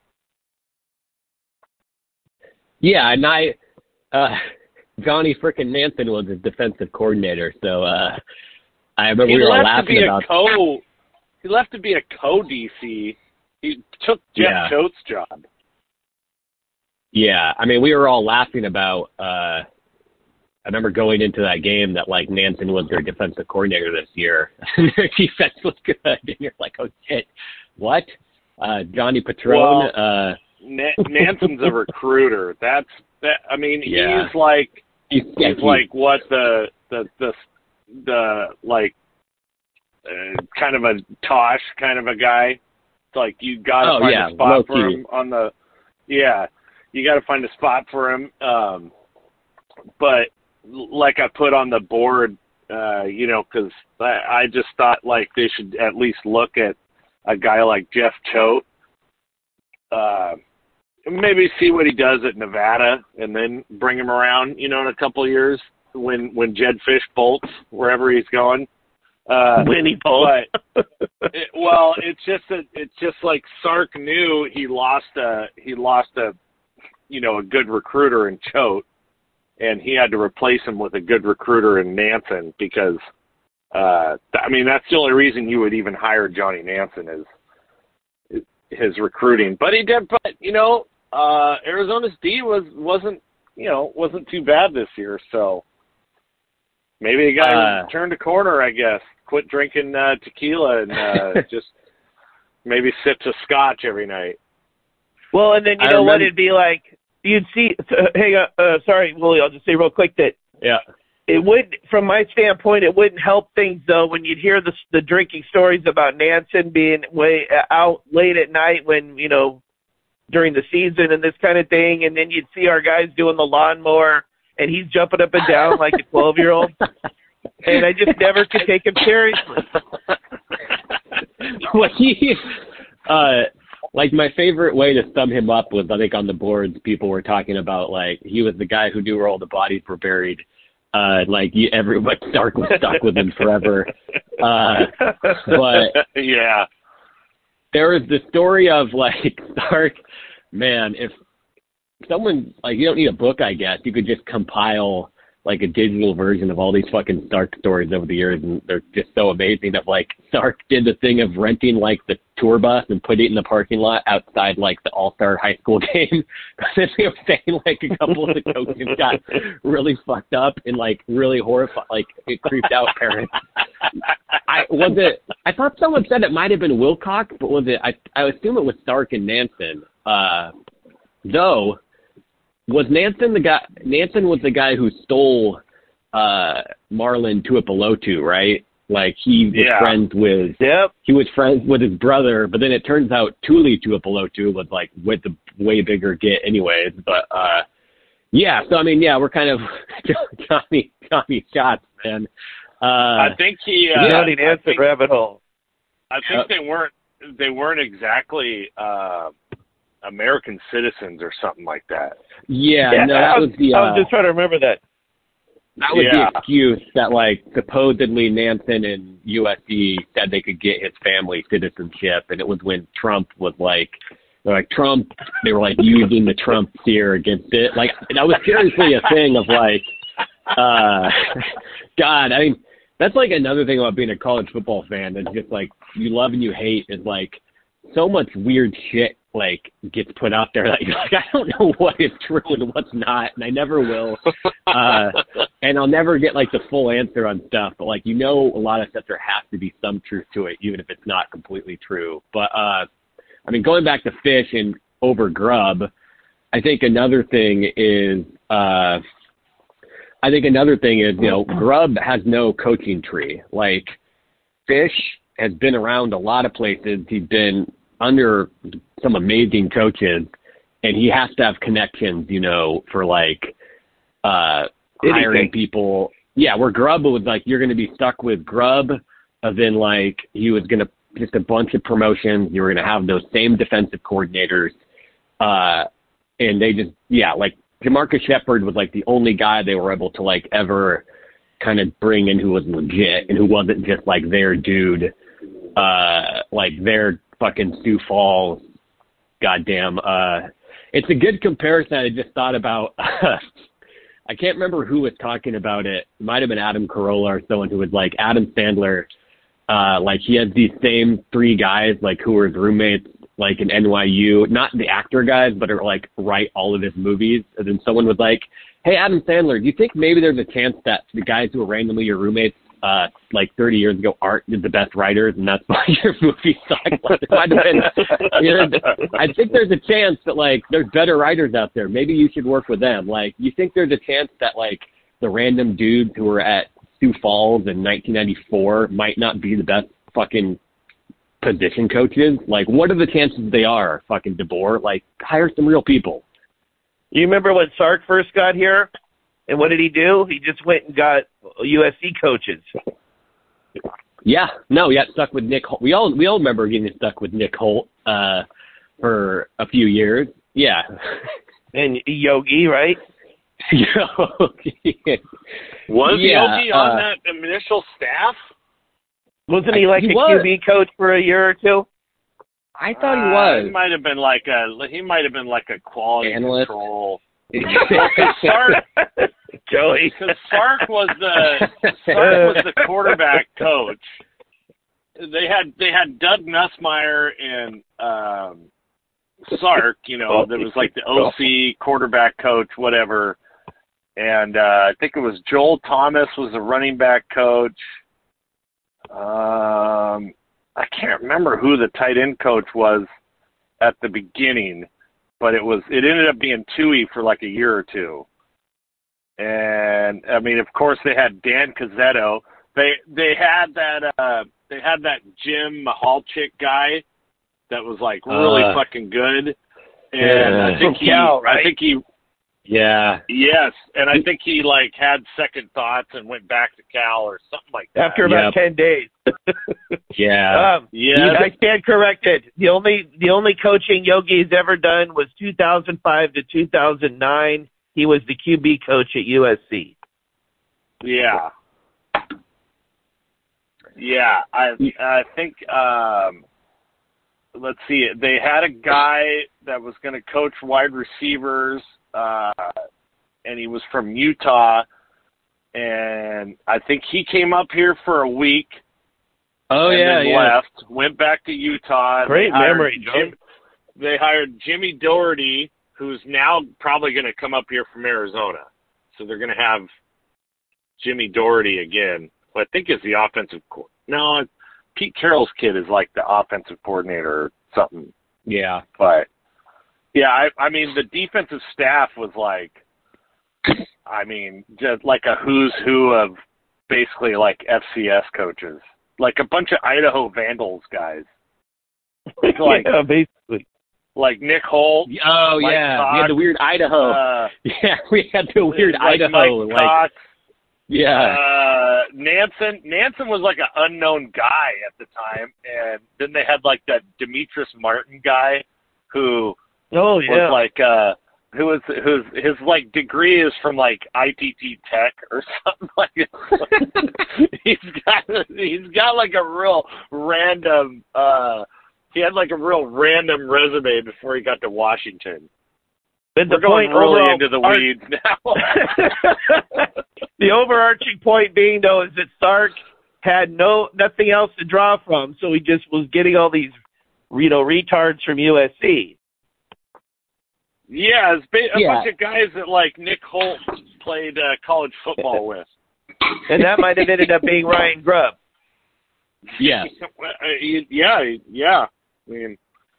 Yeah, and I, uh, Johnny frickin' Nansen was a defensive coordinator, so uh, I remember he we were all left to laughing be about. A co, he left to be a co-D C. He took Jeff Yeah. Choate's job. Yeah, I mean, we were all laughing about. Uh, I remember going into that game that like Nansen was their defensive coordinator this year. Their defense was good, and you're like, oh shit, what? Uh, Johnny Patron. Well, uh, N- Nansen's a recruiter. That's that. I mean, Yeah. he's like he's, he's like what the the the the like uh, kind of a Tosh kind of a guy. It's like you got to Oh, find yeah, a spot low for key. him on the. Yeah, you got to find a spot for him. Um, but like I put on the board, uh, you know, because I, I just thought like they should at least look at a guy like Jeff Choate. Uh, maybe see what he does at Nevada, and then bring him around, you know, in a couple of years when when Jed Fish bolts wherever he's going. Uh, When he bolts. But it, well, it's just a, it's just like Sark knew he lost a he lost a you know a good recruiter in Choate, and he had to replace him with a good recruiter in Nansen because uh, I mean that's the only reason you would even hire Johnny Nansen is his recruiting. But he did. But you know. Uh, Arizona's D was wasn't you know wasn't too bad this year, so maybe the guy Uh, turned a corner. I guess quit drinking uh, tequila and uh, just maybe sips of scotch every night. Well, and then you I know what remember- it'd be like. You'd see. Uh, hang on. Uh, sorry, Willie. I'll just say real quick that yeah. it would, from my standpoint, it wouldn't help things though when you'd hear the the drinking stories about Nansen being way out late at night when you know. during the season and this kind of thing, and then you'd see our guys doing the lawnmower, and he's jumping up and down like a twelve-year-old, and I just never could take him seriously. Well, he, uh, like my favorite way to sum him up was, I think on the boards, people were talking about, like, he was the guy who knew where all the bodies were buried. Uh, like, you, everybody, Stark was stuck with him forever. Uh, but yeah. there was the story of, like, Stark, man, if someone, like, you don't need a book, I guess. You could just compile like a digital version of all these fucking Sark stories over the years, and they're just so amazing. Of like Sark did the thing of renting like the tour bus and put it in the parking lot outside like the All-Star high school game. Then they were saying like a couple of the coaches got really fucked up and like really horrified, like it creeped out parents. I was it. I thought someone said it might have been Wilcox, but was it? I I assume it was Sark and Nansen. Uh, though. Was Nansen the guy? Nansen was the guy who stole uh, Marlon Tuipulotu, right? Like he was yeah. friends with. Yep. He was friends with his brother, but then it turns out Tuli Tuipulotu was like with the way bigger get, anyways. But uh, yeah, so I mean, yeah, we're kind of Johnny Johnny shots, man. Uh, I think he. Uh, Johnny Nansen rabbit hole. I think uh, they weren't. They weren't exactly. Uh, American citizens or something like that. Yeah, yeah no, that was, was the. Uh, I was just trying to remember that. That was yeah. the excuse that, like, supposedly Nansen and U S C said they could get his family citizenship, and it was when Trump was like, they're like Trump. They were like using the Trump fear against it. Like that was seriously a thing of like, uh, God. I mean, that's like another thing about being a college football fan. It's just like you love and you hate is like so much weird shit like gets put out there that you're like, I don't know what is true and what's not, and I never will. Uh, and I'll never get like the full answer on stuff, but like, you know, a lot of stuff, there has to be some truth to it, even if it's not completely true. But, uh, I mean, going back to fish and over grub, I think another thing is, uh, I think another thing is, you know, grub has no coaching tree. Like fish has been around a lot of places. He's been under some amazing coaches, and he has to have connections, you know, for like uh, hiring people. Yeah, where Grubb was like, you're going to be stuck with Grubb, and then like he was going to just a bunch of promotions. You were going to have those same defensive coordinators, uh, and they just yeah, like Jamarcus Shepard was like the only guy they were able to like ever kind of bring in who was legit and who wasn't just like their dude, uh, like their fucking Sioux Falls, goddamn. Uh, it's a good comparison. I just thought about. I can't remember who was talking about it. It might have been Adam Carolla or someone who was like Adam Sandler. Uh, like he had these same three guys, like who were his roommates, like in N Y U, not the actor guys, but are like write all of his movies. And then someone was like, "Hey, Adam Sandler, do you think maybe there's a chance that the guys who were randomly your roommates Uh, like thirty years ago, aren't the best writers, and that's why your movie sucked?" Like, it might have been, you know, I think there's a chance that like there's better writers out there. Maybe you should work with them. Like, you think there's a chance that like the random dudes who were at Sioux Falls in nineteen ninety-four might not be the best fucking position coaches? Like, what are the chances they are? Fucking DeBoer, like, hire some real people. You remember when Sark first got here? And what did he do? He just went and got U S C coaches. Yeah, no, he got stuck with Nick Holt. We all we all remember getting stuck with Nick Holt uh, for a few years. Yeah, and Yogi, right? Yogi. Was yeah, Yogi on uh, that initial staff? Wasn't he like he a was. Q B coach for a year or two? I thought he Uh, was. he might have been like a he might have been like a quality Analyst. control. Sark, Joey. Because Sark was the Sark was the quarterback coach. They had they had Doug Nussmeier and um, Sark. You know, that was like the O C quarterback coach, whatever. And uh, I think it was Joel Thomas was the running back coach. Um, I can't remember who the tight end coach was at the beginning. But it was it ended up being Tui for like a year or two. And I mean, of course they had Dan Cazzetto. They they had that uh they had that Jim Mahalchik guy that was like really uh, fucking good. And yeah. I think he Cal, right? I think he Yeah. Yes. And I think he like had second thoughts and went back to Cal or something like that. After about yep. ten days. yeah. Um, yeah. I stand corrected. The only the only coaching Yogi's ever done was two thousand five to two thousand nine. He was the Q B coach at U S C. Yeah. Yeah, I I think um, let's see. They had a guy that was going to coach wide receivers, uh, and he was from Utah. and I think he came up here for a week. Oh and yeah, then yeah. left, went back to Utah. Great They hired memory, Joe. Jim, they hired Jimmy Doherty, who's now probably going to come up here from Arizona. So they're going to have Jimmy Doherty again, who I think is the offensive co- No, Pete Carroll's kid is like the offensive coordinator or something. Yeah. But, yeah, I, I mean, the defensive staff was like, I mean, just like a who's who of basically like F C S coaches. Like a bunch of Idaho Vandals guys. Like, yeah, basically. Like Nick Holt. Oh, Mike yeah. Cox, we had the weird Idaho. Uh, yeah, we had the weird like Idaho. Mike Like, Cox. yeah. Uh, Nansen. Nansen was like an unknown guy at the time. And then they had like that Demetrius Martin guy who Oh, yeah. was like, uh, who was, who's, his like degree is from like I T T Tech or something like that. he's got, he's got like a real random, uh, he had like a real random resume before he got to Washington. But the We're going point really overall, into the Art- weeds now. The overarching point being, though, is that Sark had no nothing else to draw from, so he just was getting all these, you know, retards from U S C. Yeah, it's ba- a Yeah. bunch of guys that like Nick Holt played uh, college football with. And that might have ended up being Ryan Grubb. Yeah. yeah, yeah. I mean,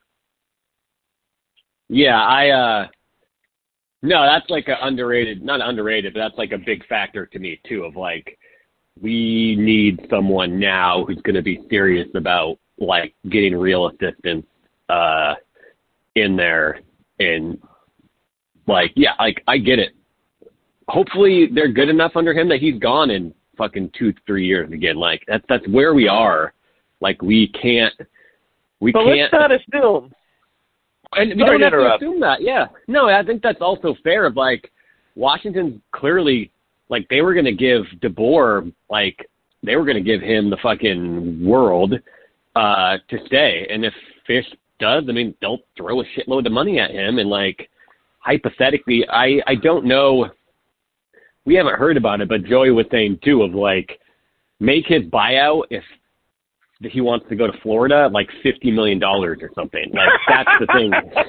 Yeah, I, uh, no, that's like a underrated, not underrated, but that's like a big factor to me too of like, we need someone now who's going to be serious about like getting real assistance, uh, in there and like, yeah, like I get it. Hopefully they're good enough under him that he's gone in fucking two, three years again. Like that's, that's where we are. Like we can't, we But can't. let's not assume. And we Sorry don't have to to interrupt. assume that. Yeah. No, I think that's also fair of like Washington's clearly like they were going to give DeBoer, like they were going to give him the fucking world uh, to stay. And if Fish does, I mean, they'll throw a shitload of money at him. And like hypothetically, I, I don't know. We haven't heard about it, but Joey was saying too of like make his buyout if he wants to go to Florida, like fifty million dollars or something. Like, that's the thing.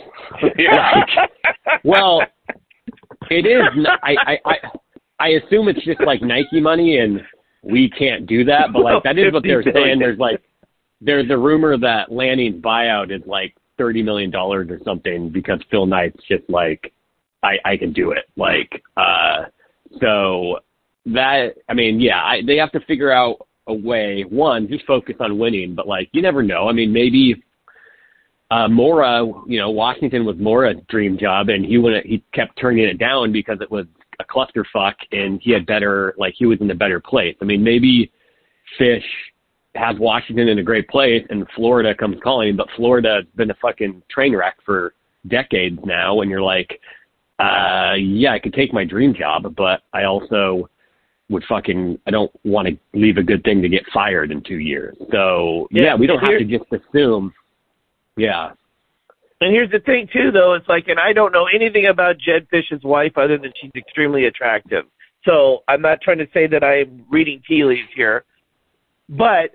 Like, well, it is. I, I, I, I assume it's just like Nike money and we can't do that. But like, that is what they're saying. There's like, there's a rumor that Lanning's buyout is like thirty million dollars or something because Phil Knight's just like, I, I can do it. Like, uh, so that, I mean, yeah, I, they have to figure out a way, one, just focus on winning, but like, you never know. I mean, maybe uh, Mora, you know, Washington was Mora's dream job and he wouldn't, he kept turning it down because it was a clusterfuck and he had better, like he was in a better place. I mean, maybe Fish has Washington in a great place and Florida comes calling, but Florida's been a fucking train wreck for decades now. And you're like, uh, yeah, I could take my dream job, but I also would fucking, I don't want to leave a good thing to get fired in two years. So, yeah, Yeah, we don't have here- to just assume. Yeah. And here's the thing, too, though. It's like, and I don't know anything about Jed Fish's wife other than she's extremely attractive. So I'm not trying to say that I'm reading tea leaves here. But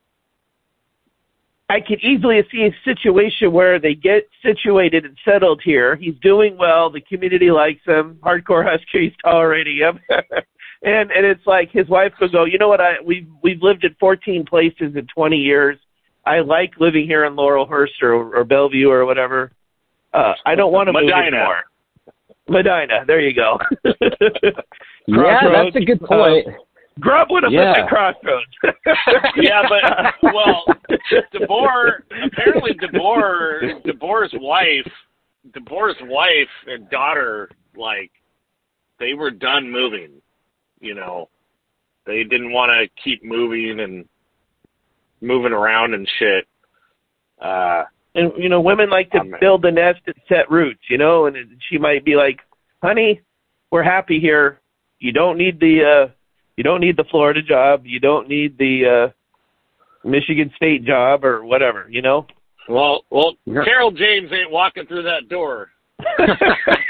I could easily see a situation where they get situated and settled here. He's doing well. The community likes him. Hardcore Huskies tolerating him. and and it's like his wife could go, you know what, I we've, we've lived in fourteen places in twenty years. I like living here in Laurelhurst or, or Bellevue or whatever. Uh, I don't want to move Medina. anymore. Medina. There you go. Yeah, that's a good point. Uh, Grubb would have Yeah. lived at Crossroads. Yeah, but well, DeBoer apparently DeBoer DeBoer's wife, DeBoer's wife and daughter, like they were done moving. You know, they didn't want to keep moving and moving around and shit. Uh, And, you know, women like to Oh, man. build a nest and set roots, you know, and she might be like, honey, we're happy here. You don't need the, uh, you don't need the Florida job. You don't need the, uh, Michigan State job or whatever, you know? well, well, Carol James ain't walking through that door.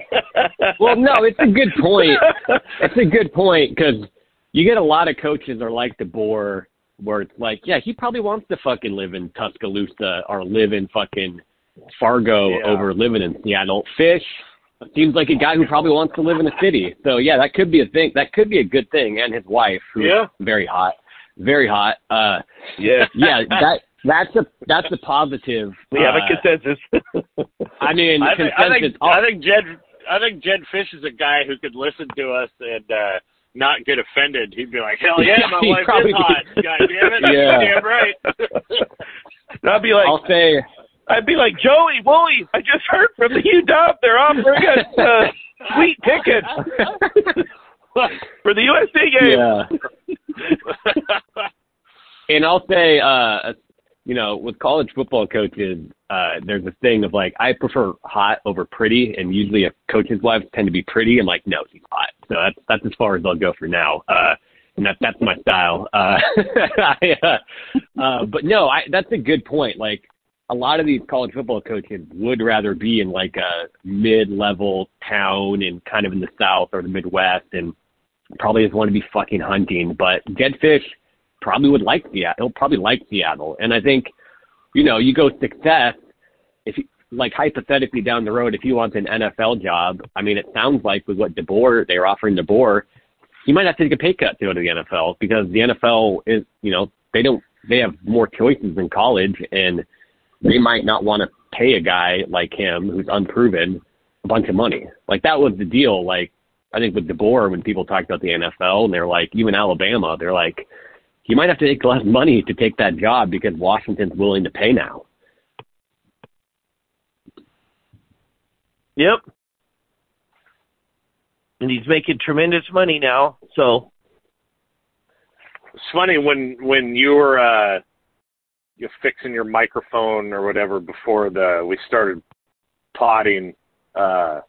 Well, no, it's a good point. It's a good point because you get a lot of coaches that are like DeBoer, where it's like, yeah, he probably wants to fucking live in Tuscaloosa or live in fucking Fargo yeah. over living in Seattle. Fish seems like a guy who probably wants to live in a city. So, yeah, that could be a thing. That could be a good thing. And his wife, who's yeah. very hot. Very hot. Uh, yeah. Yeah, that that's a that's a positive. We have uh, a consensus. I mean, I think, consensus. I think, I think Jed I think Jed Fish is a guy who could listen to us and uh, not get offended. He'd be like, hell yeah, my wife probably, is hot. God damn it. Yeah. Damn right. I'd be like, I'll say, I'd be like, Joey, Wooly, I just heard from the U W. They're offering us uh, sweet tickets for the U S C game. Yeah. And I'll say, uh, you know, with college football coaches, uh, there's this thing of like, I prefer hot over pretty, and usually a coach's wives tend to be pretty. I'm like, no, she's hot. So that's that's as far as I'll go for now. Uh, and that, that's my style. Uh, I, uh, uh, but no, I, that's a good point. Like, a lot of these college football coaches would rather be in like a mid-level town and kind of in the South or the Midwest, and probably just want to be fucking hunting. But Jed Fish probably would like Seattle. He'll probably like Seattle. And I think, you know, you go success, if you, like hypothetically down the road, if he wants an N F L job, I mean, it sounds like with what DeBoer, they were offering DeBoer, he might have to take a pay cut to go to the N F L because the N F L is, you know, they don't, they have more choices than college, and they might not want to pay a guy like him who's unproven a bunch of money. Like that was the deal. Like, I think with DeBoer, when people talked about the N F L and they're like, even Alabama, they're like, you might have to take less money to take that job because Washington's willing to pay now. Yep. And he's making tremendous money now, so. It's funny when, when you were uh, you're fixing your microphone or whatever before the we started potting, uh,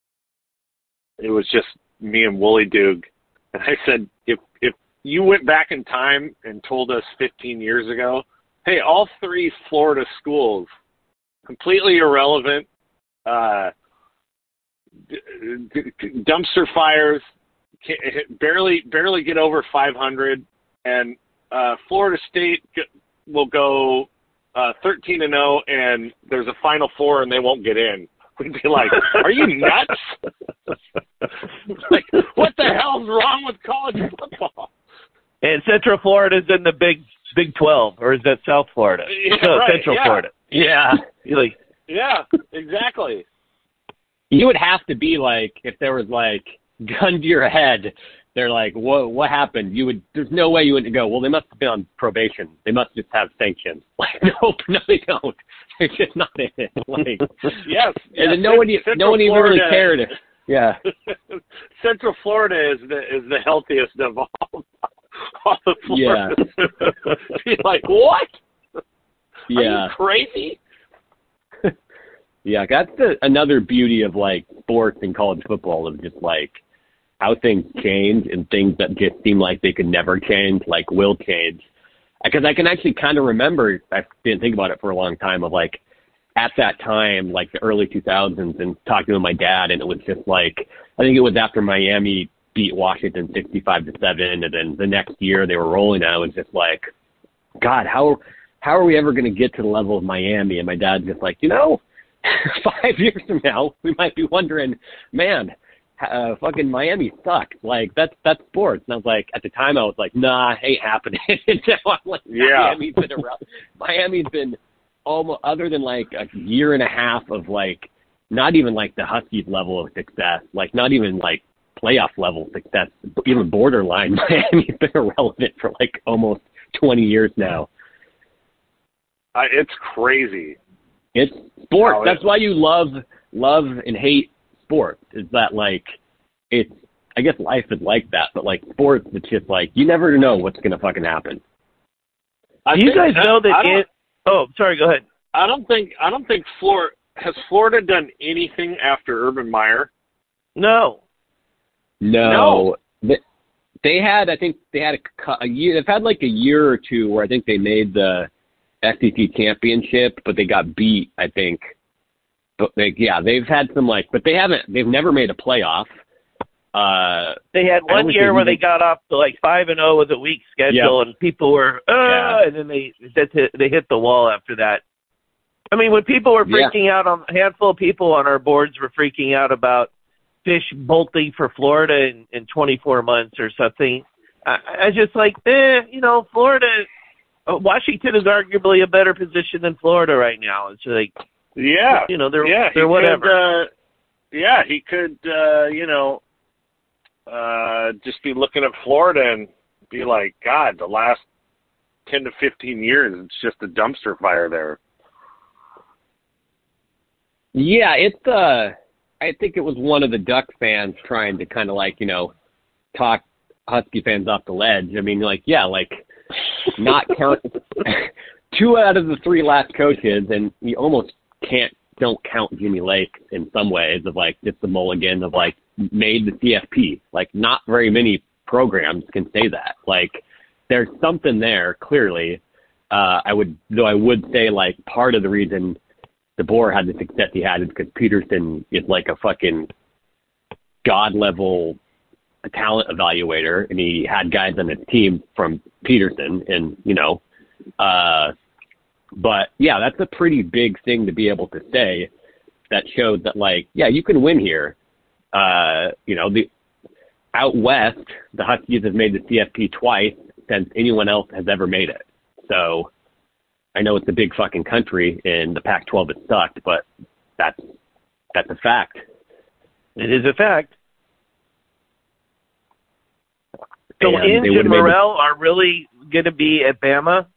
it was just me and Wooly Doog. And I said, if if you went back in time and told us fifteen years ago, hey, all three Florida schools, completely irrelevant, uh, d- d- dumpster fires, barely barely get over five hundred, and uh, Florida State will go uh, thirteen and oh, and there's a Final Four and they won't get in. We'd be like, are you nuts? Like, what the hell's wrong with college football? And Central Florida's in the Big Big twelve, or is that South Florida? Yeah, no, right, Central yeah. Florida. Yeah. You're like, yeah, exactly. You would have to be like, if there was like gun to your head, they're like, what what happened? You would. There's no way you wouldn't go, well, they must have been on probation. They must just have sanctions. Like, nope, no, they don't. They're just not in it. Like, yes. And yes, no one, Central no one even Florida, really cared. If, yeah. Central Florida is the is the healthiest of all, all the Floridas. Yeah. Be like, what? Yeah. Are you crazy? Yeah, that's the, another beauty of like sports and college football, of just like how things change and things that just seem like they could never change, like will change. Because I can actually kind of remember, I didn't think about it for a long time, of like at that time, like the early two thousands, and talking with my dad, and it was just like, I think it was after Miami beat Washington sixty-five to seven, and then the next year they were rolling. I was just like, God, how how are we ever going to get to the level of Miami? And my dad's just like, you know, five years from now, we might be wondering, man, uh, fucking Miami sucks. Like, that's that's sports. And I was like, at the time, I was like, nah, ain't happening. And now I'm like, yeah. Miami's been around. Miami's been almost, other than like a year and a half of like, not even like the Huskies level of success, like not even like playoff level success, even borderline. Miami's been irrelevant for like almost twenty years now. Uh, it's crazy. It's sports. Oh, That's why you love love and hate sports. Is that like it's? I guess life is like that, but like sports, it's just like you never know what's gonna fucking happen. I Do you think, guys know that? I don't, it, oh, sorry. Go ahead. I don't think. I don't think Florida has Florida done anything after Urban Meyer. No. No. No. They, they had. I think they had a, a year. They've had like a year or two where I think they made the S E C championship, but they got beat, I think, but like, yeah, they've had some like, but they haven't. They've never made a playoff. Uh, they had one year where they got off to like five and zero with a weak schedule, yeah. and people were, uh, yeah. and then they they hit the wall after that. I mean, when people were freaking yeah. out on a handful of people on our boards were freaking out about Fish bolting for Florida in, in twenty-four months or something. I, I just like, eh, you know, Florida, uh, Washington is arguably a better position than Florida right now. It's like, yeah, you know, they're yeah, they're whatever. Could, uh, yeah, he could, uh, you know, uh, just be looking at Florida and be like, God, the last ten to fifteen years, it's just a dumpster fire there. Yeah, it's uh. I think it was one of the Duck fans trying to kind of like, you know, talk Husky fans off the ledge. I mean, like, yeah, like not count two out of the three last coaches, and you almost can't, don't count Jimmy Lake in some ways of like just the mulligan of like made the C F P. Like not very many programs can say that. Like there's something there clearly. Uh, I would, though I would say like part of the reason DeBoer had the success he had is because Peterson is like a fucking god level talent evaluator, and he had guys on his team from Peterson, and you know, uh, but yeah, that's a pretty big thing to be able to say. That shows that like, yeah, you can win here. Uh, you know, the out west, the Huskies have made the C F P twice since anyone else has ever made it. So. I know it's a big fucking country, and the Pac twelve has sucked, but that's that's a fact. It is a fact. So and Inge and Morrell the... are really going to be at Bama?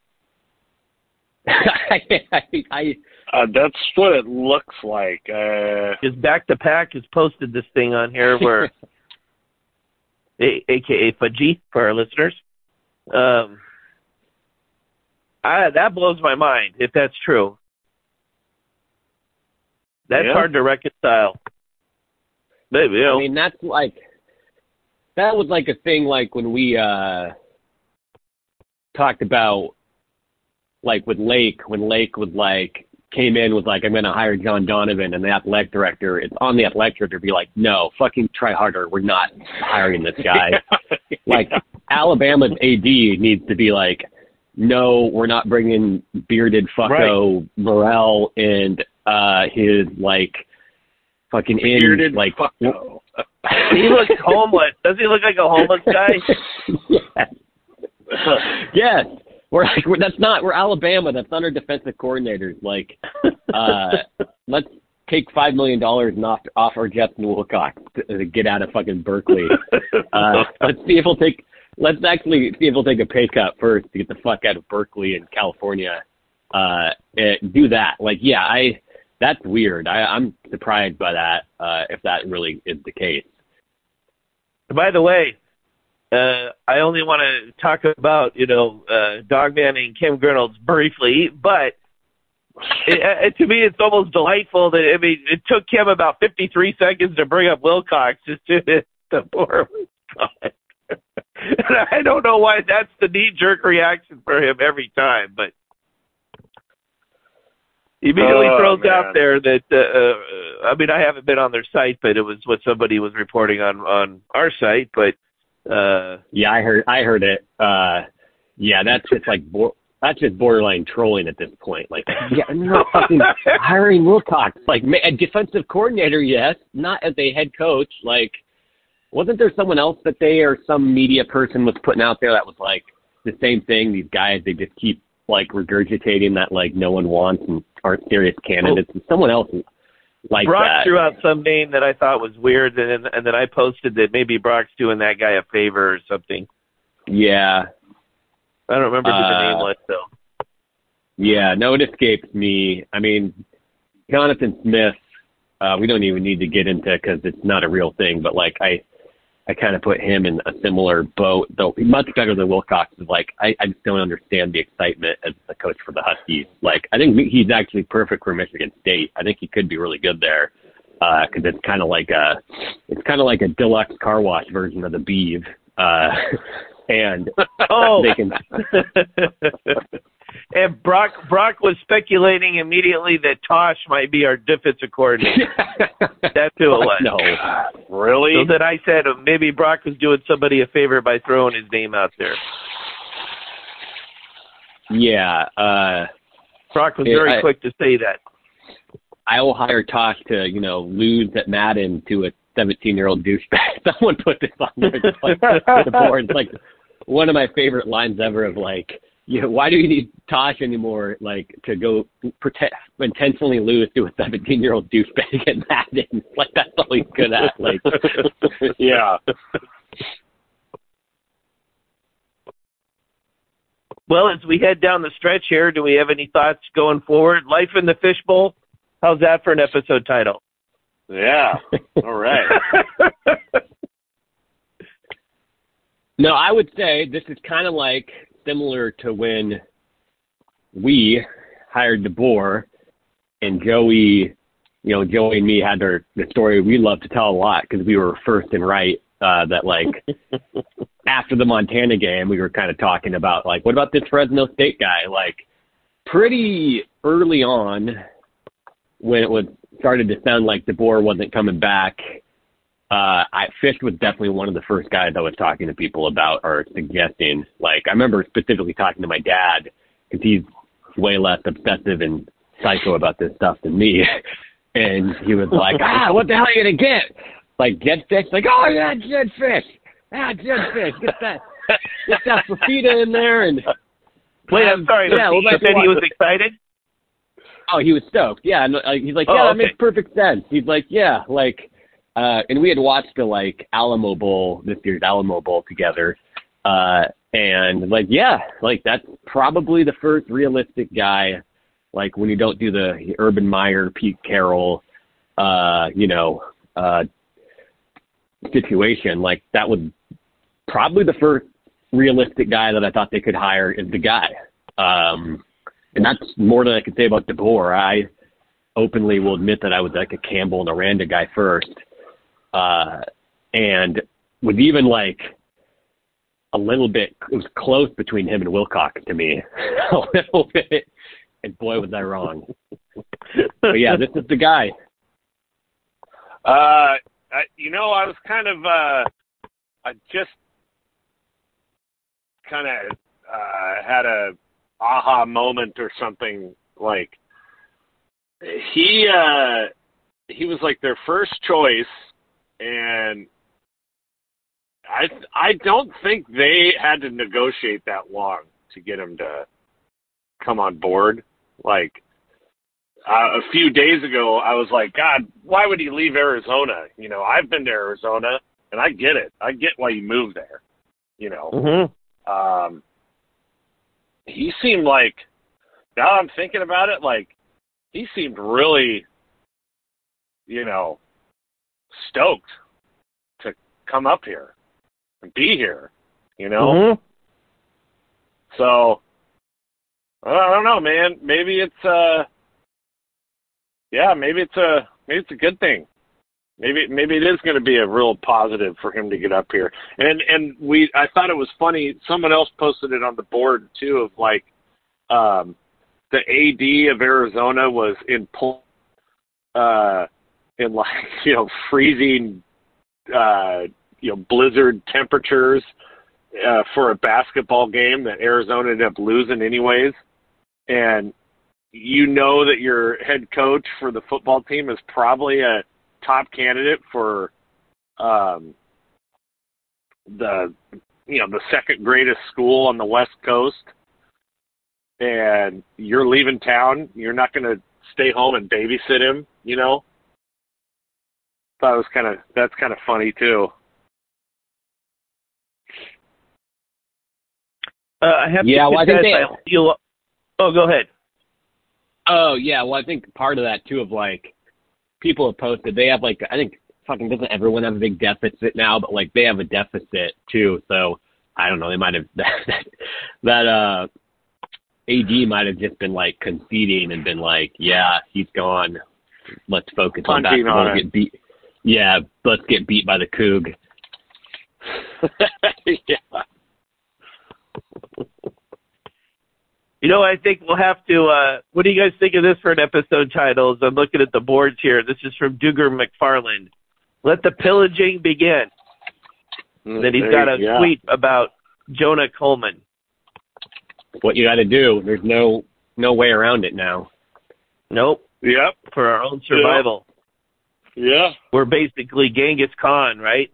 I, I, I, uh, that's what it looks like. Uh... Because Back to Pack has posted this thing on here where, a, a k a. Fudgy for our listeners. Um, I, that blows my mind, if that's true. That's yeah. hard to reconcile. Maybe, you know. I mean, that's like, that was like a thing like when we uh, talked about, like with Lake, when Lake was like, came in with like, I'm going to hire John Donovan, and the athletic director, it's on the athletic director to be like, no, fucking try harder. We're not hiring this guy. Like, Alabama's A D needs to be like, no, we're not bringing bearded fucko right. Morrell and uh, his, like, fucking bearded in, like, fucko. He looks homeless. Does he look like a homeless guy? Yes. Yes. We're like, we're, that's not, we're Alabama. That's not our defensive coordinators. Like, uh, let's take five million dollars and off, off our Justin Wilcox to, to get out of fucking Berkeley. Uh, let's see if he'll take, let's actually see if he'll take a pay cut first to get the fuck out of Berkeley and California. Uh, and do that. Like, yeah, I, that's weird. I, I'm surprised by that, uh, if that really is the case. By the way, Uh, I only want to talk about, you know, uh, Dogman and Kim Grinolds briefly, but it, it, to me it's almost delightful that, I mean, it took Kim about fifty-three seconds to bring up Wilcox just to the poor. And I don't know why that's the knee-jerk reaction for him every time, but he immediately oh, throws man. out there that, uh, uh, I mean, I haven't been on their site, but it was what somebody was reporting on, on our site, but Uh, yeah, I heard, I heard it. Uh, yeah, that's just like, bo- that's just borderline trolling at this point. Like, yeah, I'm not fucking hiring Wilcox. Like, a defensive coordinator, yes, not as a head coach. Like, wasn't there someone else that they or some media person was putting out there that was like the same thing? These guys, they just keep like regurgitating that like no one wants and aren't serious candidates. Oh. And someone else. Like Brock that. threw out some name that I thought was weird, and and then I posted that maybe Brock's doing that guy a favor or something. Yeah. I don't remember who uh, the name was, though. Yeah, no, it escapes me. I mean, Jonathan Smith, uh, we don't even need to get into because it's not a real thing, but, like, I I kind of put him in a similar boat, though much better than Wilcox. Like, I, I just don't understand the excitement as a coach for the Huskies. Like, I think he's actually perfect for Michigan State. I think he could be really good there because uh, it's kind of like a it's kind of like a deluxe car wash version of the Beeve, uh, and oh. they can And Brock Brock was speculating immediately that Tosh might be our defensive coordinator. That's who it was. No, really? So then I said uh, maybe Brock was doing somebody a favor by throwing his name out there. Yeah. Uh, Brock was it, very I, quick to say that. I will hire Tosh to, you know, lose at Madden to a seventeen-year-old douchebag. Someone put this on there, like, the board. It's like one of my favorite lines ever of, like, you know, why do you need Tosh anymore, like, to go protect, intentionally lose to a seventeen-year-old douchebag at Madden? Like, that's all he's good at. Like, yeah. Well, as we head down the stretch here, do we have any thoughts going forward? Life in the Fishbowl? How's that for an episode title? Yeah. All right. No, I would say this is kind of like similar to when we hired DeBoer and Joey, you know, Joey and me had our, the story we love to tell a lot because we were first and right uh, that, like, after the Montana game, we were kind of talking about, like, what about this Fresno State guy? Like, pretty early on when it was started to sound like DeBoer wasn't coming back, uh, I Fish was definitely one of the first guys I was talking to people about or suggesting. Like, I remember specifically talking to my dad because he's way less obsessive and psycho about this stuff than me. And he was like, ah, what the hell are you going to get? Like, Jetfish? Like, oh, yeah, Jetfish. Ah, Jetfish. Get that, get that fajita in there. And Wait, I'm sorry. Yeah, well, you said he was excited? Oh, he was stoked. Yeah, and, uh, he's like, yeah, oh, that okay. makes perfect sense. He's like, yeah, like, uh, and we had watched the, like, Alamo Bowl, this year's Alamo Bowl together. Uh, and, like, yeah, like, that's probably the first realistic guy, like, when you don't do the Urban Meyer, Pete Carroll, uh, you know, uh, situation. Like, that was probably the first realistic guy that I thought they could hire is the guy. Um, and that's more than I could say about DeBoer. I openly will admit that I was like a Campbell and Aranda guy first. Uh, and with even like a little bit, it was close between him and Wilcox to me. a little bit. And boy, was I wrong. But yeah, this is the guy. Uh, I, you know, I was kind of, uh, I just kind of uh, had a aha moment or something. Like he, uh, he was like their first choice, and I, I don't think they had to negotiate that long to get him to come on board. Like, Uh, a few days ago, I was like, God, why would he leave Arizona? You know, I've been to Arizona, and I get it. I get why you moved there, you know. Mm-hmm. Um, he seemed like, now I'm thinking about it, like, he seemed really, you know, stoked to come up here and be here, you know. Mm-hmm. So, I don't know, man. Maybe it's, uh, Yeah, maybe it's a maybe it's a good thing. Maybe maybe it is going to be a real positive for him to get up here. And and we I thought it was funny. Someone else posted it on the board too of like um, the A D of Arizona was in pull uh, in like you know freezing uh, you know blizzard temperatures uh, for a basketball game that Arizona ended up losing anyways, and you know that your head coach for the football team is probably a top candidate for um, the, you know, the second greatest school on the West Coast, and you're leaving town. You're not going to stay home and babysit him, you know? Thought it was kind of, that's kind of funny too. Uh, I have yeah, to well, I think they, I feel, oh, go ahead. Oh, yeah, well, I think part of that, too, of, like, people have posted, they have, like, I think fucking doesn't everyone have a big deficit now, but, like, they have a deficit, too, so, I don't know, they might have, that, that uh, A D might have just been, like, conceding and been like, yeah, he's gone, let's focus on Punching basketball, on get beat, yeah, let's get beat by the Coug. Yeah. You know, I think we'll have to, uh, what do you guys think of this for an episode title? As I'm looking at the boards here. This is from Duggar McFarland. Let the pillaging begin. Mm, then he's there, got a yeah. tweet about Jonah Coleman. What you got to do. There's no no way around it now. Nope. Yep. For our own survival. Yeah. We're basically Genghis Khan, right?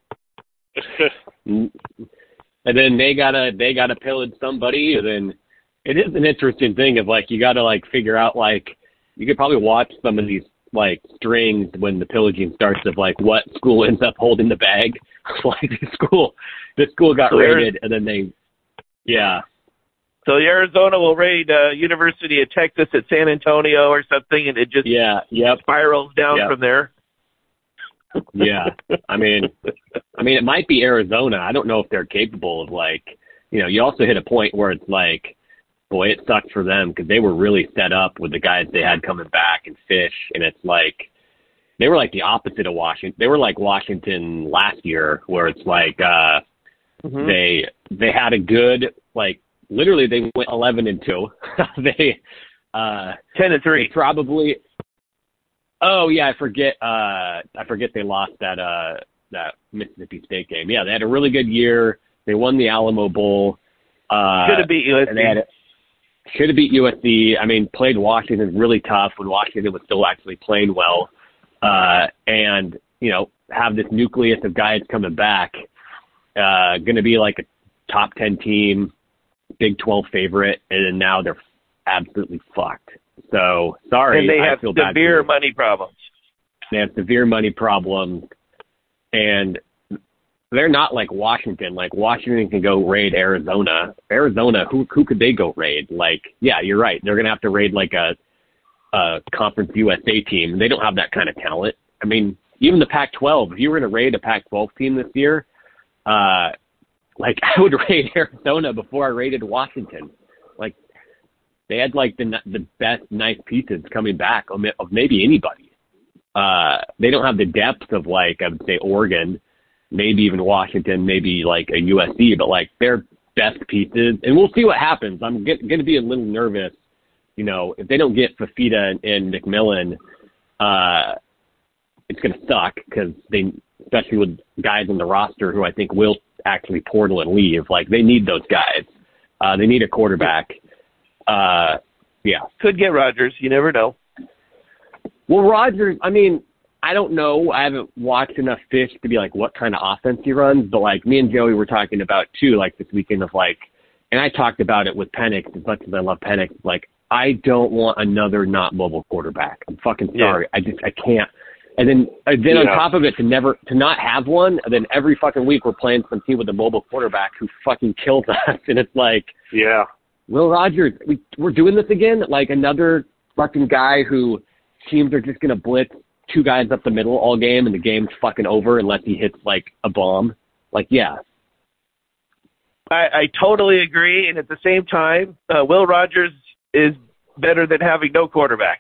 And then they gotta they gotta pillage somebody, and then it is an interesting thing of like you gotta like figure out like you could probably watch some of these like strings when the pillaging starts of like what school ends up holding the bag. Like this school this school got So raided and then they yeah. So Arizona will raid uh, University of Texas at San Antonio or something, and it just Yeah, yep. spirals down Yep. from there. Yeah. I mean I mean it might be Arizona. I don't know if they're capable of like you know, you also hit a point where it's like boy, it sucked for them because they were really set up with the guys they had coming back and Fish, and it's like they were like the opposite of Washington. They were like Washington last year, where it's like uh, mm-hmm. they they had a good like literally they went eleven and two. they uh, ten and three probably. Oh yeah, I forget. Uh, I forget they lost that uh, that Mississippi State game. Yeah, they had a really good year. They won the Alamo Bowl. Uh, Should have beat U S C. And they had a, Should have beat U S C. I mean, played Washington really tough when Washington was still actually playing well. Uh, and, you know, have this nucleus of guys coming back. Uh, going to be like a top ten team, Big twelve favorite, and then now they're absolutely fucked. So, sorry. And they I have feel bad severe for money problems. They have severe money problems. And they're not like Washington. Like, Washington can go raid Arizona. Arizona, who who could they go raid? Like, yeah, you're right. They're going to have to raid, like, a, a Conference U S A team. They don't have that kind of talent. I mean, even the Pac twelve, if you were going to raid a Pac twelve team this year, uh, like, I would raid Arizona before I raided Washington. Like, they had, like, the the best nice pieces coming back of maybe anybody. Uh, they don't have the depth of, like, I would say Oregon, maybe even Washington, maybe like a U S C, but like their best pieces. And we'll see what happens. I'm going to be a little nervous, you know, if they don't get Fafita and, and McMillan, uh, it's going to suck because they, especially with guys on the roster who I think will actually portal and leave, like they need those guys. Uh, they need a quarterback. Uh, yeah. Could get Rodgers. You never know. Well, Rodgers, I mean, I don't know. I haven't watched enough Fish to be like what kind of offense he runs, but like me and Joey were talking about too, like this weekend of like, and I talked about it with Penix as much as I love Penix. Like, I don't want another not mobile quarterback. I'm fucking sorry. Yeah. I just I can't. And then and then yeah. on top of it, to never to not have one, and then every fucking week we're playing some team with a mobile quarterback who fucking kills us, and it's like, yeah, Will Rogers, we we're doing this again, like another fucking guy who teams are just gonna blitz two guys up the middle all game and the game's fucking over unless he hits like a bomb. Like, yeah. I, I totally agree. And at the same time, uh, Will Rogers is better than having no quarterback.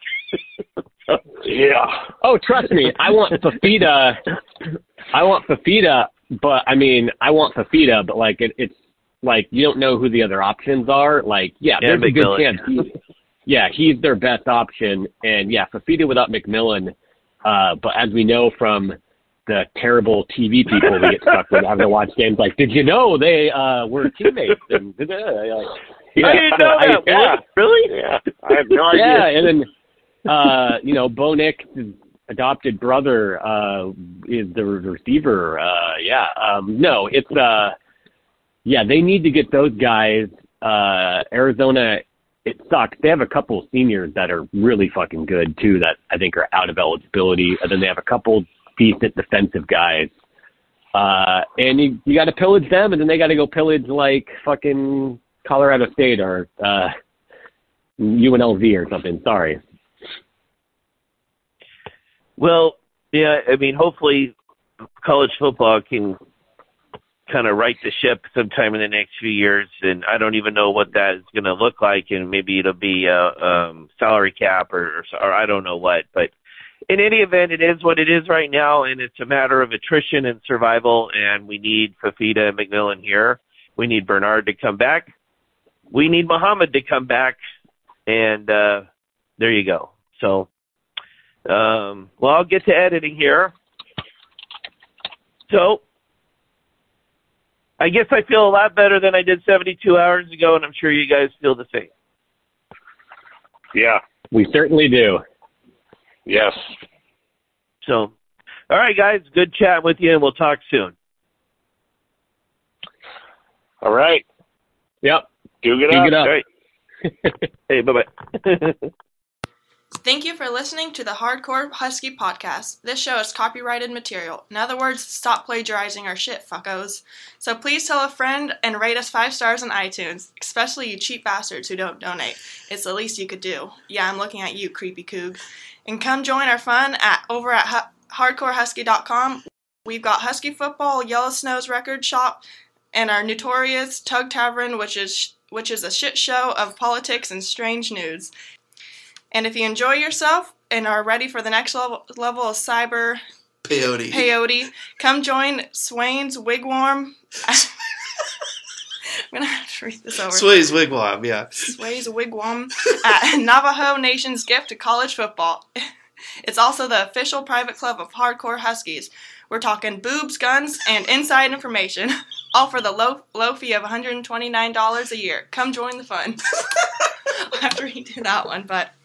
Yeah. Oh, trust me. I want Fafita. I want Fafita, but I mean, I want Fafita, but like it, it's like you don't know who the other options are. Like, yeah, yeah there's a good chance. He, yeah, he's their best option. And yeah, Fafita without McMillan. Uh, but as we know from the terrible T V people we get stuck with having to watch games, like, did you know they uh, were teammates? And, uh, like, yeah, I didn't know I, that. yeah. Really? Yeah. I have no idea. Yeah, and then, uh, you know, Bo Nix's adopted brother uh, is the receiver. Uh, yeah. Um, no, it's, uh, yeah, they need to get those guys. Uh, Arizona, it sucks. They have a couple of seniors that are really fucking good, too, that I think are out of eligibility. And then they have a couple decent defensive guys. Uh, and you, you got to pillage them, and then they got to go pillage, like, fucking Colorado State or uh, U N L V or something. Sorry. Well, yeah, I mean, hopefully college football can kind of right the ship sometime in the next few years, and I don't even know what that is going to look like, and maybe it'll be a um, salary cap or, or, or I don't know what. But in any event, it is what it is right now, and it's a matter of attrition and survival, and we need Fafita and McMillan here. We need Bernard to come back. we need Muhammad to come back, and uh, there you go. So, um, well, I'll get to editing here. So, I guess I feel a lot better than I did seventy-two hours ago, and I'm sure you guys feel the same. Yeah. We certainly do. Yes. So, all right, guys, good chat with you, and we'll talk soon. All right. Yep. Do get Do up. get up. All right. Hey, bye-bye. Thank you for listening to the Hardcore Husky Podcast. This show is copyrighted material. In other words, stop plagiarizing our shit, fuckos. So please tell a friend and rate us five stars on iTunes, especially you cheap bastards who don't donate. It's the least you could do. Yeah, I'm looking at you, creepy coog. And come join our fun at over at hu- hardcore husky dot com. We've got Husky Football, Yellow Snow's Record Shop, and our notorious Tug Tavern, which is which is a shit show of politics and strange news. And if you enjoy yourself and are ready for the next level, level of cyber peyote, peyote, come join Swain's Wigwam. I'm going to have to read this over. Sway's Wigwam, yeah. Sway's Wigwam at Navajo Nation's gift to college football. It's also the official private club of Hardcore Huskies. We're talking boobs, guns, and inside information, all for the low low fee of one hundred twenty-nine dollars a year. Come join the fun. I'll have to redo that one, but